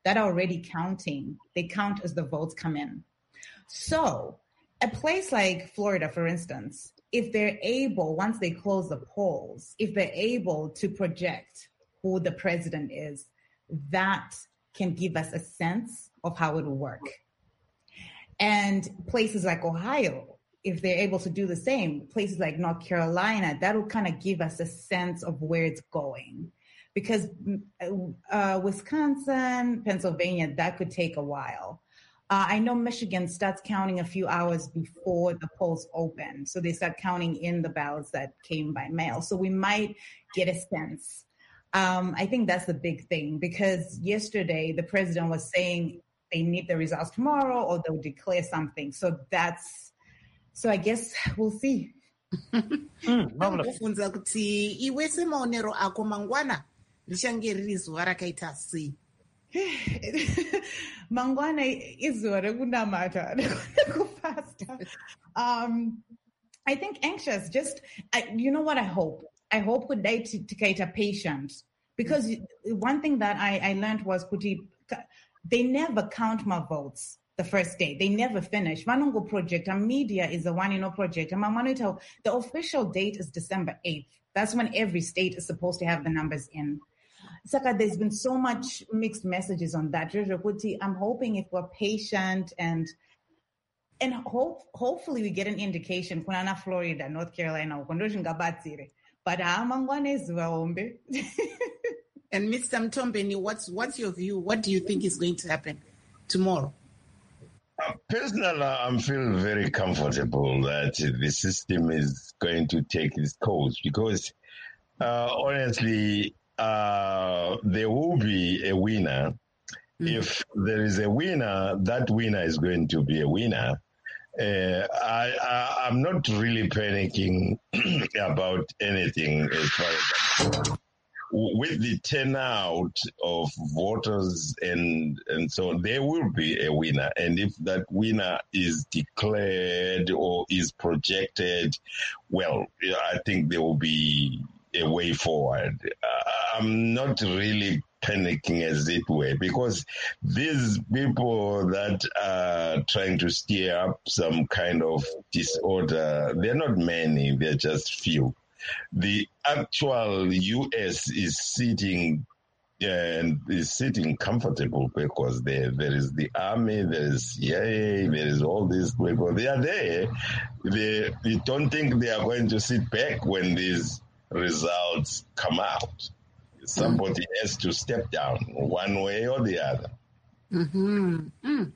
S7: that are already counting. They count as the votes come in. So a place like Florida, for instance, if they're able, once they close the polls, if they're able to project who the president is, that can give us a sense of how it will work. And places like Ohio, if they're able to do the same, places like North Carolina, that'll kind of give us a sense of where it's going. Because uh, Wisconsin, Pennsylvania, that could take a while. Uh, I know Michigan starts counting a few hours before the polls open. So they start counting in the ballots that came by mail. So we might get a sense. Um, I think that's the big thing, because yesterday the president was saying they need the results tomorrow or they'll declare something. So that's, so I guess we'll see.
S2: Ndofunza kuti iwe semaonero ako mangwana richange riri zuva rakaita sei?
S7: Mangwana izuva rekunamata rekufasta. Um, I think anxious. Just I, you know what I hope. I hope could they tikaita patient, because one thing that I, I learned was kuti they never count my votes the first day. They never finish. Manungo project, a media is the one you know project. And Mamanito, the official date is December eighth. That's when every state is supposed to have the numbers in. Saka, there's been so much mixed messages on that. I'm hoping if we're patient and and hope hopefully we get an indication. Kunana Florida, North Carolina, but
S2: and Mister Mtombeni, what's what's your view? What do you think is going to happen tomorrow?
S6: Uh, personally, I'm feeling very comfortable that the system is going to take its course, because uh, honestly, uh, there will be a winner. Mm-hmm. If there is a winner, that winner is going to be a winner. Uh, I, I, I'm not really panicking about anything as far as with the turnout of voters and and so on, there will be a winner. And if that winner is declared or is projected, well, I think there will be a way forward. Uh, I'm not really panicking, as it were, because these people that are trying to stir up some kind of disorder, they're not many, they're just few. The actual U S is sitting and is sitting comfortable, because there there is the army, there is C I A, there is all these people. They are there. They, you don't think they are going to sit back when these results come out. Somebody mm. has to step down one way or the other.
S2: Mm-hmm. Mm.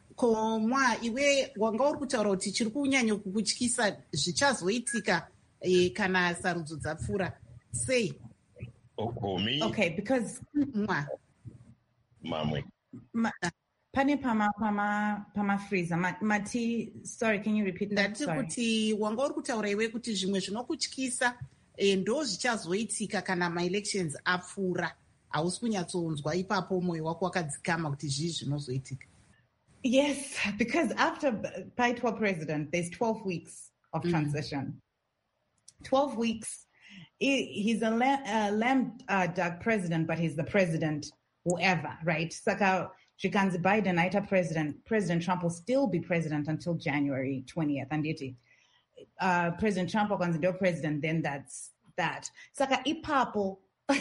S2: Komwa iwe wanga uri kutaura kuti chiri kunyanya kukutyisa zvichazoitika kana sarudzo dzapfuura sei?
S6: Okomi.
S7: Okay, because
S2: mwa
S6: mamwe
S7: ma, pane pama pama pama freezer ma, mati sorry, can you repeat that?
S2: Ndati kuti wanga uri kutaura iwe kuti zvimwe zvinokutyisa ndo zvichazoitika kana ma-elections apfuura. Hausi kunyatsonzwa ipapo mwoyo wako wakadzikama kuti zvii zvinozoitika.
S7: Yes, because after Paitwa president, there's twelve weeks of transition. Mm-hmm. twelve weeks. He, he's a lamb, uh, lamb uh, duck president, but he's the president, whoever, right? Saka Shikanzi Biden, Aita president, President Trump will still be president until January twentieth. And yeti. Uh, President Trump was the president, then that's that. Saka ipapo,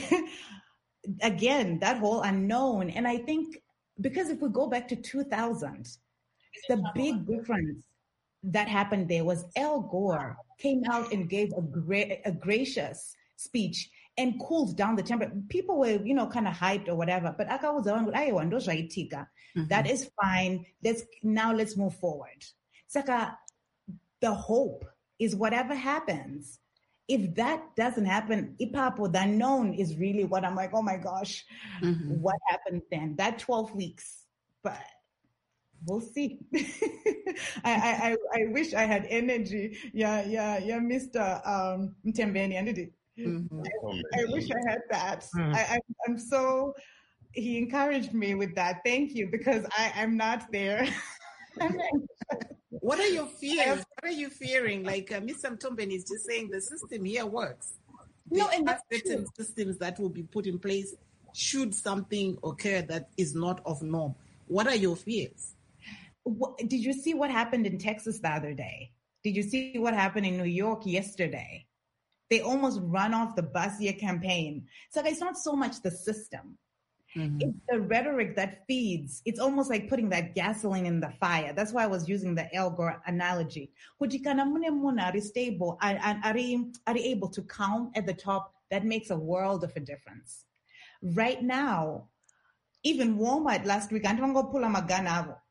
S7: again, that whole unknown. And I think because if we go back to two thousand, the big difference that happened there was Al Gore came out and gave a, gra- a gracious speech and cooled down the temperature. People were, you know, kind of hyped or whatever, but Aka was mm-hmm. That is fine. Let's now let's move forward. Saka, the hope is whatever happens. If that doesn't happen, Ipapo, the unknown is really what I'm like, oh my gosh, mm-hmm. what happened then? That twelve weeks, but we'll see. I, I I wish I had energy. Yeah, yeah, yeah, Mister Um, Mtembeni, mm-hmm. I, I wish I had that. Mm-hmm. I, I, I'm so, he encouraged me with that. Thank you, because I, I'm not there.
S2: What are your fears? What are you fearing? Like uh, Mister Mtombeni is just saying the system here works. There
S7: no, and
S2: are certain systems that will be put in place should something occur that is not of norm. What are your fears?
S7: What, did you see what happened in Texas the other day? Did you see what happened in New York yesterday? They almost run off the Basia campaign. So it's not so much the system. Mm-hmm. It's the rhetoric that feeds. It's almost like putting that gasoline in the fire. That's why I was using the Al Gore analogy. Are stable, are able to count at the top. That makes a world of a difference. Right now, even Walmart last week, I don't go pull my gun out.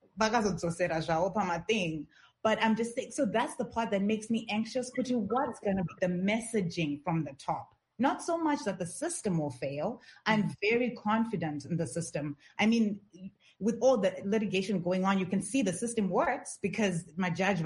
S7: But I'm just saying, so that's the part that makes me anxious. What's going to be the messaging from the top? Not so much that the system will fail. I'm very confident in the system. I mean, with all the litigation going on, you can see the system works because my judge,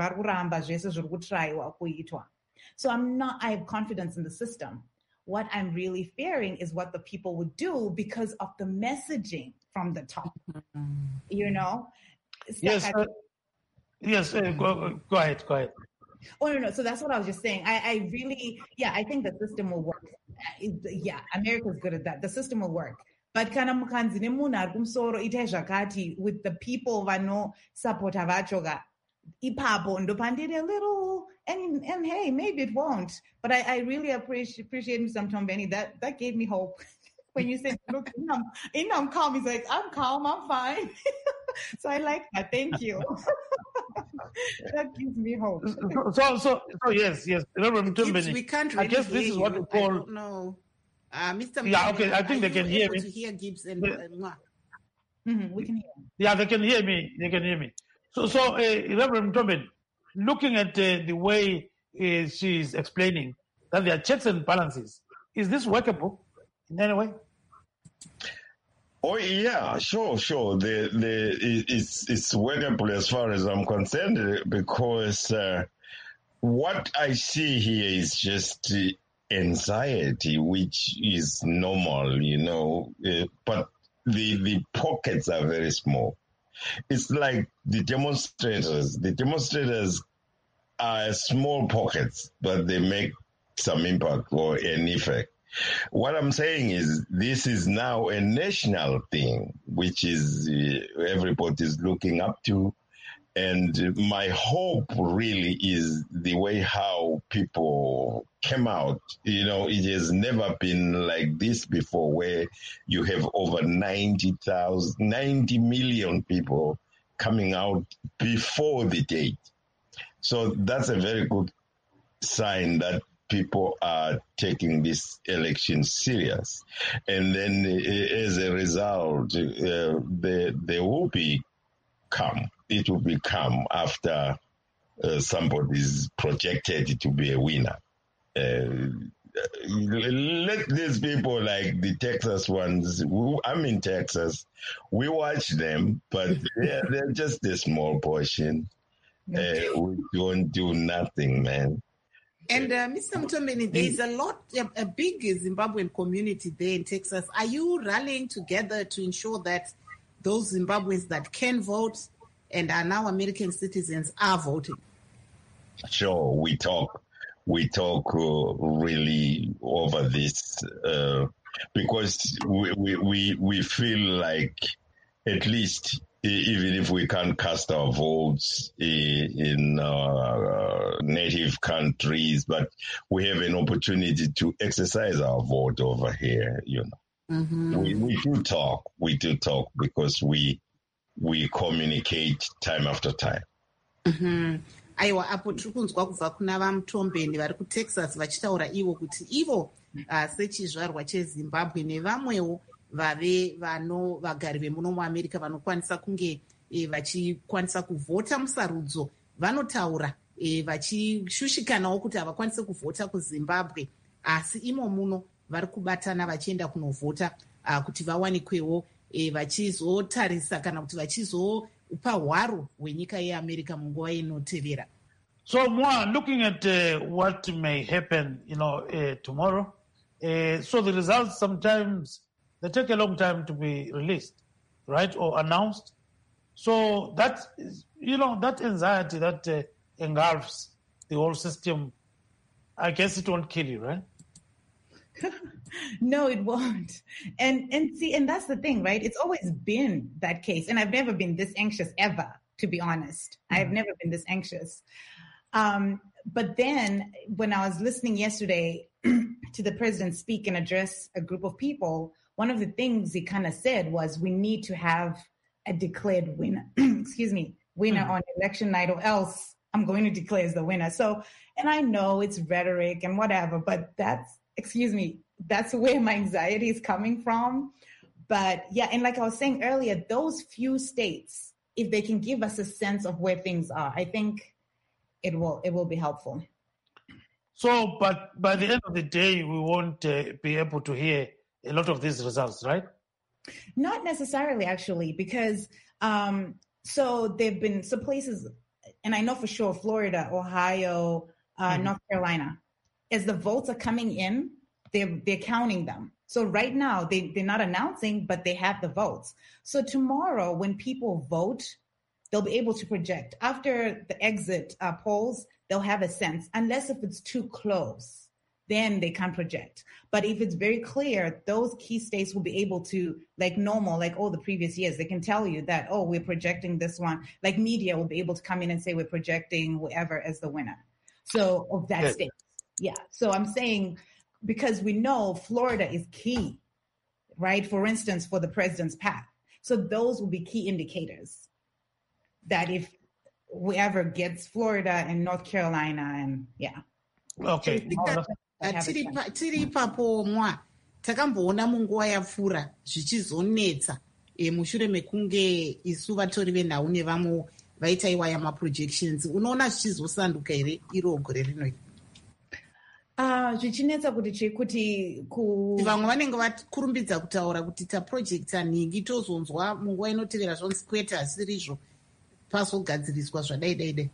S7: so I'm not, I have confidence in the system. What I'm really fearing is what the people would do because of the messaging from the top, you know?
S1: Yes, uh, yes, uh, go, go ahead, go ahead.
S7: Oh, no, no. So that's what I was just saying. I, I really, yeah, I think the system will work. Yeah, America's good at that. The system will work. But kana mukanzine muna kumsoro ite zvakati with the people vano support vachoga ipapo ndopandire a little and and hey, maybe it won't. But I, I really appreciate appreciate Mister Mtombeni. That that gave me hope. When you said, look, I'm, I'm calm, he's like, I'm calm, I'm fine. So I like that. Thank you. That gives me hope.
S1: So, so, so yes, yes.
S2: Gibbs, we can't really
S1: I guess this is what we call.
S2: No, uh, Mister
S1: Yeah, okay. I think they can hear me.
S2: To hear Gibbs and,
S1: yeah.
S2: and
S7: mm-hmm, we can hear.
S1: Yeah, they can hear me. They can hear me. So, so, uh, Reverend Tobin, looking at uh, the way uh, she's explaining that there are checks and balances, is this workable in any way?
S6: Oh yeah, sure, sure. The the it's it's workable as far as I'm concerned because uh, what I see here is just anxiety, which is normal, you know. Uh, but the the pockets are very small. It's like the demonstrators. The demonstrators are small pockets, but they make some impact or an effect. What I'm saying is this is now a national thing, which is uh, everybody is looking up to. And my hope really is the way how people came out. You know, it has never been like this before, where you have over ninety thousand, ninety million people coming out before the date. So that's a very good sign that people are taking this election serious. And then uh, as a result, uh, there, there will be calm. It will be calm after uh, somebody is projected to be a winner. Uh, let these people like the Texas ones, I'm in Texas, we watch them, but they're, they're just a small portion. Uh, we don't do nothing, man.
S2: And uh, Mister Mtombeni, there is a lot, a, a big Zimbabwean community there in Texas. Are you rallying together to ensure that those Zimbabweans that can vote and are now American citizens are voting?
S6: Sure, we talk, we talk uh, really over this uh, because we, we we we feel like at least, even if we can't cast our votes in uh, native countries, but we have an opportunity to exercise our vote over here, you know. Mm-hmm. We, we do talk, we do talk because we we communicate time after time.
S2: Mm-hmm. Aiwa, apo tiri kunzwa kubva kuna vaMutombeni vari kuTexas vachitaura ivo kuti ivo uh, sechizvarwa cheZimbabwe nevamwewo vave vano vagari vemuno muAmerica vanokwanisa kunge e, vachikwanisa kuvhota musarudzo vanotaura e, vachishushikanawo kuti havakwanise kuvhota kuZimbabwe, asi imo muno vari kubatana vachienda kunovhota uh, kuti vawanikwewo e, vachizotarisa kana kuti vachizopa hwaro hwenyika yeAmerica munguva inotevera.
S1: So more looking at uh, what may happen, you know, uh, tomorrow. Uh, so the results sometimes they take a long time to be released, right, or announced. So that is, you know, that anxiety that uh, engulfs the whole system, I guess it won't kill you, right?
S7: No, it won't. And and see, and that's the thing, right? It's always been that case. And I've never been this anxious ever, to be honest. Mm-hmm. I've never been this anxious. Um, but then when I was listening yesterday to the president speak and address a group of people, one of the things he kind of said was we need to have a declared winner, excuse me, winner mm-hmm. on election night, or else I'm going to declare as the winner. So, and I know it's rhetoric and whatever, but that's, excuse me, that's where my anxiety is coming from. But yeah, and like I was saying earlier, those few states, if they can give us a sense of where things are, I think it will it will be helpful.
S1: So, but by the end of the day, we won't uh, be able to hear a lot of these results, right?
S7: Not necessarily, actually, because um, so there've been some places, and I know for sure Florida, Ohio, uh, mm-hmm. North Carolina, as the votes are coming in, they're they're counting them. So right now they they're not announcing, but they have the votes. So tomorrow, when people vote, they'll be able to project. After the exit uh, polls, they'll have a sense, unless if it's too close, then they can't project. But if it's very clear, those key states will be able to, like normal, like all the previous years, they can tell you that, oh, we're projecting this one. Like media will be able to come in and say we're projecting whoever as the winner. So of that
S1: Good.
S7: state. Yeah. So I'm saying, because we know Florida is key, right? For instance, for the president's path. So those will be key indicators that if whoever gets Florida and North Carolina and yeah.
S1: Okay.
S2: tiri ipapo mwa takamboona munguva yapfuura zvichizonetsa e, mushure mekunge isu vatori venhau nevamwe vaitaiwa yamaprojections. Unoona zvichizosanduka here iro gore rinoi?
S7: Uh, zvichinetsa kuti chi kuti ku
S2: vamwe vanenge vakurumbidza kutaura kuti taprojecta nhingi tozonzwa munguva inotevera zvonzi kwete hasiri izvo pazogadziriswa zvadaidaidai.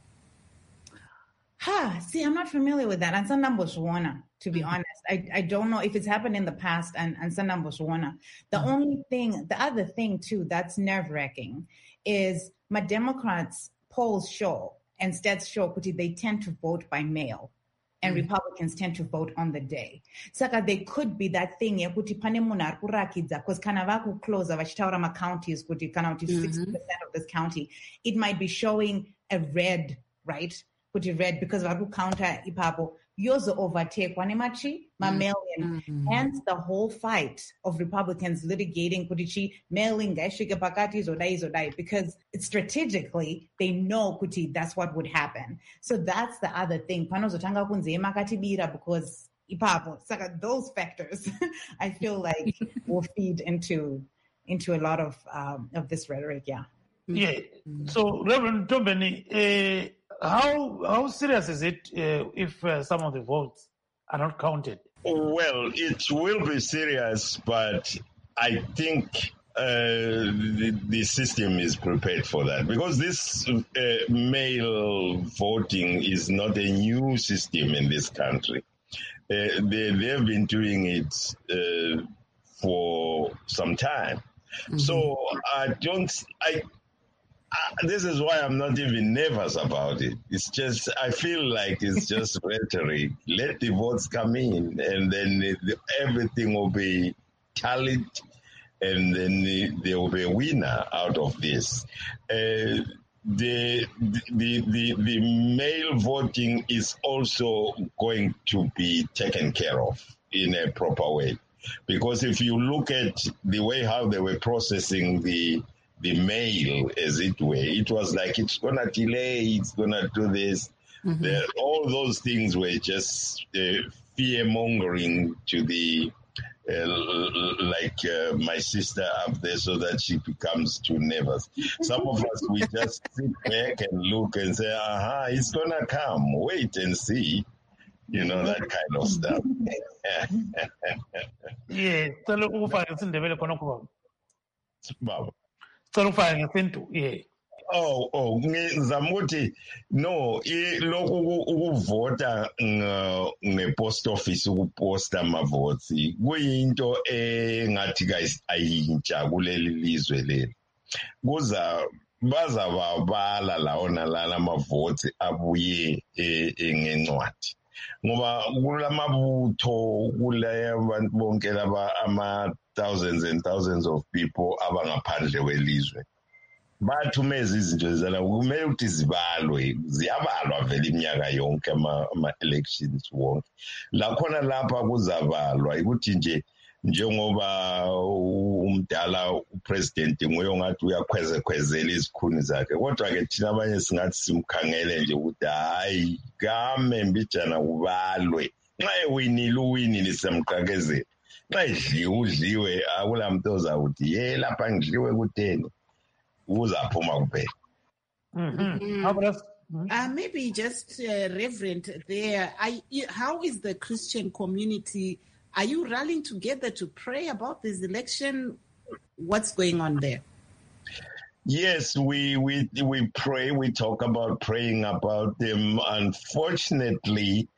S7: Ha, see, I'm not familiar with that. And Sandamboswana, to be mm-hmm. honest, I, I don't know if it's happened in the past. And and Sandamboswana, the mm-hmm. only thing, the other thing too, that's nerve wracking, is my Democrats polls show and stats show kuti they tend to vote by mail, and mm-hmm. Republicans tend to vote on the day. Saka they could be that thing yekuti pane munhu ari kurakidza, because kana vakuclosa vachitaura macounties kuti kana kuti sixty percent of this county, it might be showing a red, right? Put it red because varu counter ipapo yozo overtake wanemachi ma million. Mm-hmm. Hence the whole fight of Republicans litigating kuti mailing gaishike pakati zodai zodai, because strategically they know kuti that's what would happen. So that's the other thing. Panozotanga kunze emakatibira because ipapo. So those factors I feel like will feed into into a lot of um, of this rhetoric. Yeah.
S1: Yeah. So Reverend Tombeni, uh, How how serious is it uh, if uh, some of the votes are not counted?
S6: Well, it will be serious, but I think uh, the, the system is prepared for that, because this uh, mail voting is not a new system in this country. Uh, they they have been doing it uh, for some time, mm-hmm. so I don't I. Uh, this is why I'm not even nervous about it. It's just, I feel like it's just rhetoric. Let the votes come in, and then it, everything will be tallied, and then the, there will be a winner out of this. Uh, the, the, the, the mail voting is also going to be taken care of in a proper way. Because if you look at the way how they were processing the the mail, as it were, it was like it's going to delay, it's going to do this. Mm-hmm. The, all those things were just uh, fear-mongering to the, uh, like uh, my sister up there, so that she becomes too nervous. Some of us, we just sit back and look and say, aha, it's going to come, wait and see. You know, that kind of stuff.
S1: Yeah,
S6: Baba.
S1: Yeah.
S6: Oh, oh, ngizamuthi no, lokhu ukuvota ngepost office ukuposta amavoti kuyinto engathi ayintsha kuleli lizwe leli. Kuza bazababala laona lana amavoti abuye ngencwadi. ngoba kulamabutho kule abantu bonke laba ama thousands and thousands of people abangaphandle kwelizwe bathumeza izinto zala kumele ukuthi zibalwe ziyabalwa vele iminyaka yonke ama elections wonke la khona lapha kuzabalwa ukuthi nje njengoba umdala upresident nguye ongathi uyakhwezekhwezela izikhuni zakhe kodwa ke thina abanye singathi simkhangele nje ukuthi hayi kame mbijana kubalwe nxa ewinile uwinile samqakezela nxa idliwe udliwe akulamuntu ozawuthi ye lapha ngidliwe kutheni uzaphuma kuphela.
S1: Mm-hmm. How about us? Mm-hmm.
S2: Uh, maybe just uh, Reverend there, I, how is the Christian community? Are you rallying together to pray about this election? What's going on there?
S6: Yes, we we we pray. We talk about praying about them. Unfortunately,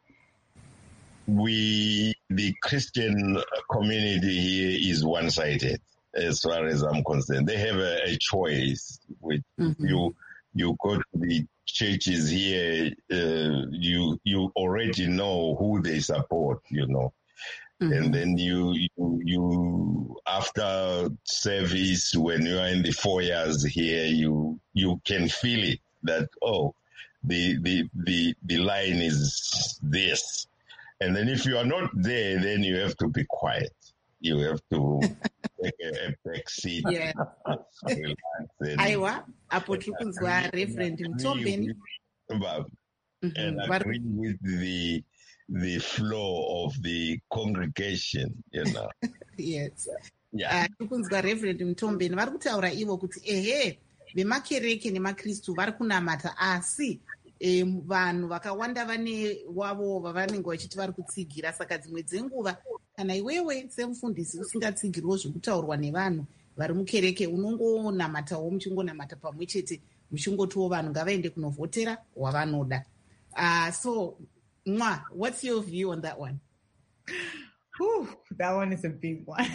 S6: we the Christian community here is one-sided. As far as I'm concerned, they have a, a choice. With mm-hmm. you, you go to the churches here. Uh, you you already know who they support. You know. Mm-hmm. And then you, you, you, after service, when you are in the foyers here, you, you can feel it that, oh, the, the, the, the line is this. And then if you are not there, then you have to be quiet. You have to take a, a back seat.
S2: Yeah. Aiwa, apotukunzwa Reverend Mtombeni.
S6: And agree with the, the flow of the congregation, you know.
S2: Yes. Yeah. Tukunzwa Reverend Mtombeni vari kutaura ivo kuti ehe vemakereke nemakristu vari kunamata asi e, vanhu vakawanda vane wavo vavanenge vachiti vari kutsigira saka dzimwe dzenguva kana iwewe semufundisi usingatsigiriwo zvekutaurwa nevanhu vari mukereke unongonamatawo muchingonamata pamwe chete muchingotiwo vanhu ngavaende kunovhotera wavanoda. Uh, so Mwa, what's your view on that one?
S7: Whew, that one is a big one.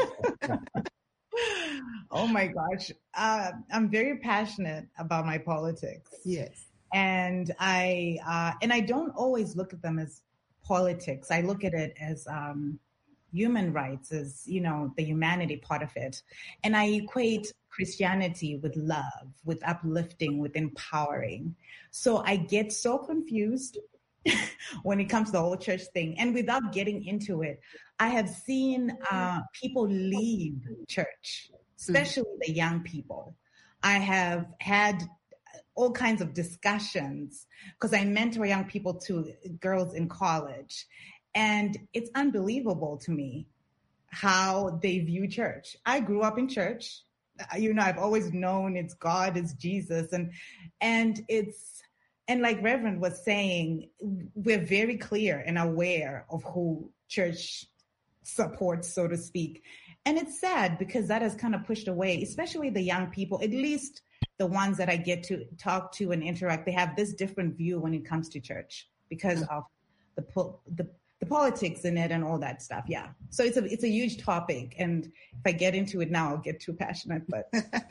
S7: Oh my gosh. Uh, I'm very passionate about my politics.
S2: Yes.
S7: And I, uh, and I don't always look at them as politics. I look at it as, um, human rights, as, you know, the humanity part of it. And I equate Christianity with love, with uplifting, with empowering. So I get so confused when it comes to the whole church thing. And without getting into it, I have seen uh, people leave church, especially mm. the young people. I have had all kinds of discussions because I mentor young people to girls in college. And it's unbelievable to me how they view church. I grew up in church. You know, I've always known it's God, it's Jesus. And, and it's, And like Reverend was saying, we're very clear and aware of who church supports, so to speak. And it's sad because that has kind of pushed away, especially the young people, at least the ones that I get to talk to and interact. They have this different view when it comes to church because of the the, the politics in it and all that stuff. Yeah. So it's a it's a huge topic. And if I get into it now, I'll get too passionate. But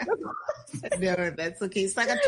S2: no, that's okay.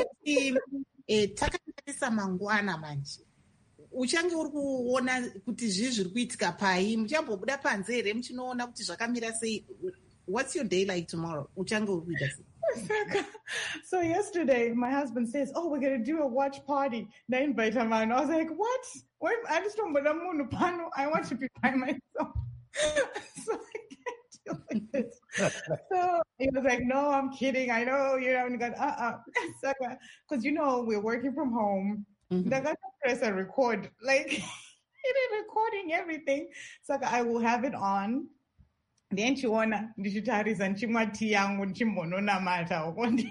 S2: E, takatarisa mangwana manje uchange uri kuona kuti zvii zviri kuitika pai muchambobuda panze here muchinoona kuti zvakamira sei. What's your day like tomorrow? Uchange uri kuita sei?
S7: So yesterday my husband says, oh, we're going to do a watch party. Na invite him and I was like, what? Wait, I just don't pano. I want to be by myself. So I can't deal with this. So he was like, no, I'm kidding. I know, you know, and got uh uh because you know we're working from home. Mm-hmm. I got to press and record, like it is recording everything. So I will have it on. Then she wanna digitalize and she might young chimbono na mata.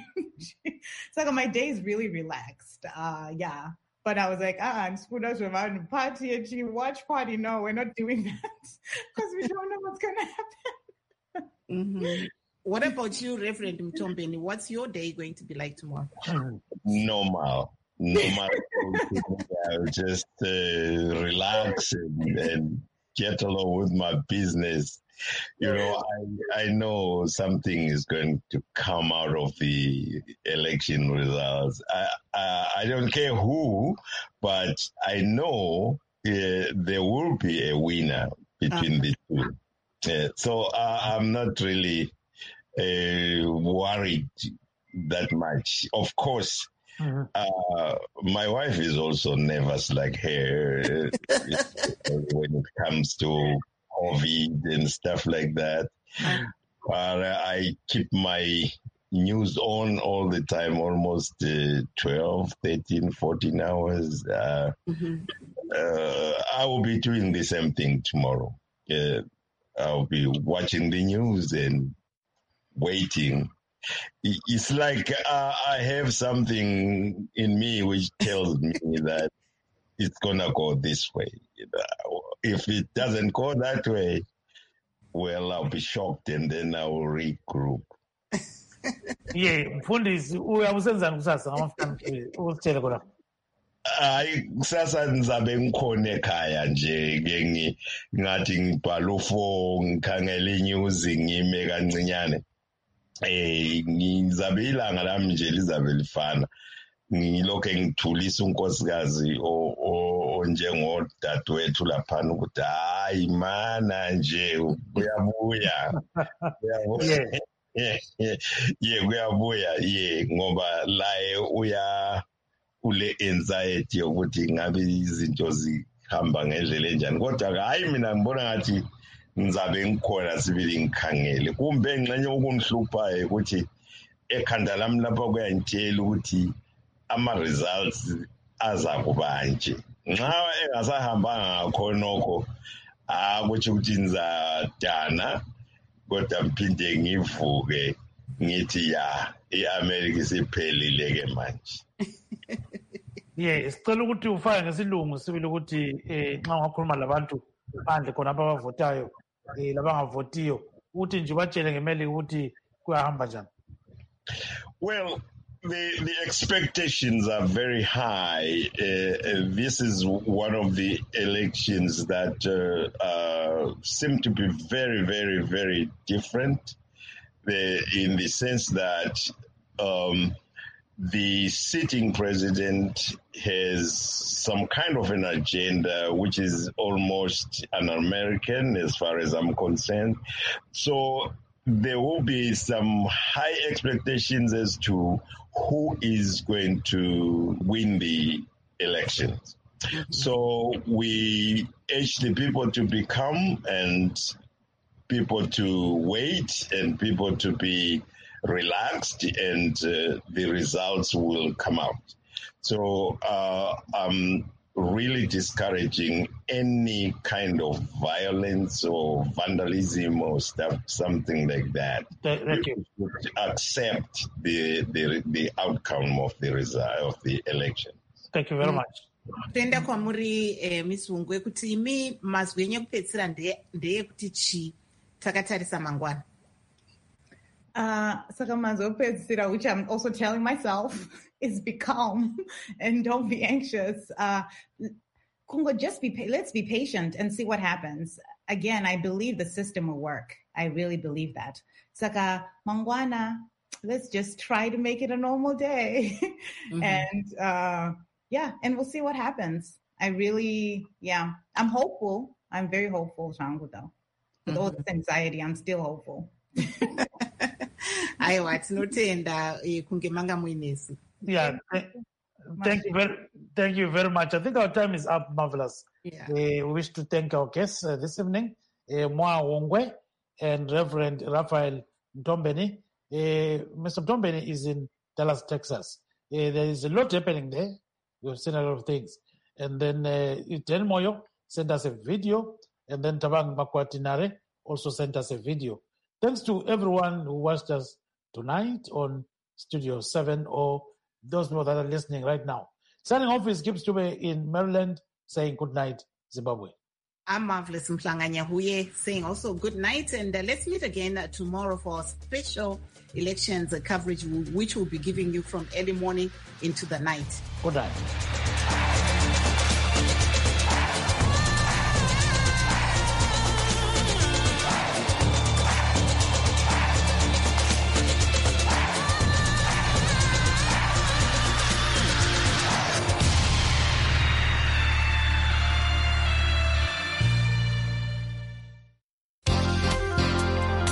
S7: So my day is really relaxed. Uh yeah. But I was like, ah, and school us about party and she watch party. No, we're not doing that because we don't know what's gonna happen.
S2: Mm-hmm. What about you, Reverend Mtombeni? What's your day going to be like tomorrow?
S6: Normal. Normal. I'll just uh, relax and, and get along with my business. You know, I, I know something is going to come out of the election results. I, I, I don't care who, but I know uh, there will be a winner between uh-huh. the two. Uh, so uh, I'm not really uh, worried that much. Of course, uh-huh. uh, my wife is also nervous like her when it comes to COVID and stuff like that. Uh-huh. But I keep my news on all the time, almost uh, twelve, thirteen, fourteen hours. Uh, mm-hmm. uh, I will be doing the same thing tomorrow. Uh, I'll be watching the news and waiting. It's like uh, I have something in me which tells me that it's going to go this way. If it doesn't go that way, well, I'll be shocked and then I will regroup.
S1: Yeah, mfundisi uyabusenzani kusasa ngamafana usitshele khona.
S6: Hayi kusasa ngizabe ngikhona ekhaya nje ke ngathi ngibhala ufo ngikhangela inews ngime kancinyane. Eh ngizabe ilanga lami nje lizabe lifana. Ngilokho ngithulisa unkosikazi o njengodadewethu lapha ukuthi hayi mana nje uyabuya. Uyabuya. Yeah, yeah, yeah, kuyabuya yeah ngoba laye uya ule anxiety yokuthi ngabe izinto zihamba ngendlela enjani kodwa hayi mina ngibona ngathi ngizabe ngikhona sibili ngikhangele kumbe ngxenye ukunhluphayo ukuthi ekhanda lami lapha kuyangitshela ukuthi ama results aza kuba nje nxa engasahambanga khonokho akuthi ukuthi ngizadana kodwa mphinde ngivuke ngithi ya iAmerica isiphelile ke manje.
S1: Yeah, sicela ukuthi ufake ngesilungu sibili ukuthi eh nxa ungakhuluma labantu phandle khona abavotayo eh labangavotiyo ukuthi nje batshele ngemeli ukuthi kuyahamba njani.
S6: Well, the the expectations are very high. Uh, uh, this is one of the elections that uh, uh, seem to be very, very, very different the, in the sense that um, the sitting president has some kind of an agenda which is almost un-American as far as I'm concerned. So there will be some high expectations as to who is going to win the elections. Mm-hmm. So we urge the people to be calm and people to wait and people to be relaxed and uh, the results will come out. So uh, I'm really discouraging any kind of violence or vandalism or stuff, something like that.
S1: Thank you.
S6: Accept the, the the outcome of the result of the election.
S1: Thank you very mm. much.
S2: Tenda kwamuri eh, Miss Wungwe kuti imi mazwi enyu kupedzisira ndeye kuti chi takatarisa mangwana.
S7: Uh, saka mazwi opedzisira, which I'm also telling myself, is be calm and don't be anxious. Uh, Kungo, just be, let's be patient and see what happens. Again, I believe the system will work. I really believe that. Saka mangwana, let's just try to make it a normal day. Mm-hmm. And uh, yeah, and we'll see what happens. I really, yeah, I'm hopeful. I'm very hopeful, Shangu, though. With mm-hmm. all this anxiety, I'm still hopeful.
S2: Aiwa, tinotenda kungemanga muinesi.
S1: Yeah, th- thank you very, thank you very much. I think our time is up, Marvelous.
S2: Yeah.
S1: Uh, we wish to thank our guests uh, this evening, uh, Moa Wongwe and Reverend Raphael Mtombeni. Uh, Mister Mtombeni is in Dallas, Texas. Uh, there is a lot happening there. We've seen a lot of things. And then uh, Dan Moyo sent us a video, and then Tabang Makwatinare also sent us a video. Thanks to everyone who watched us tonight on Studio seven or those people that are listening right now. Signing off is Gibbs Tube in Maryland saying good night, Zimbabwe.
S2: I'm Marvelous Mhlanganya Huye saying also good night, and uh, let's meet again uh, tomorrow for a special elections uh, coverage, which we'll be giving you from early morning into the night.
S1: Good night.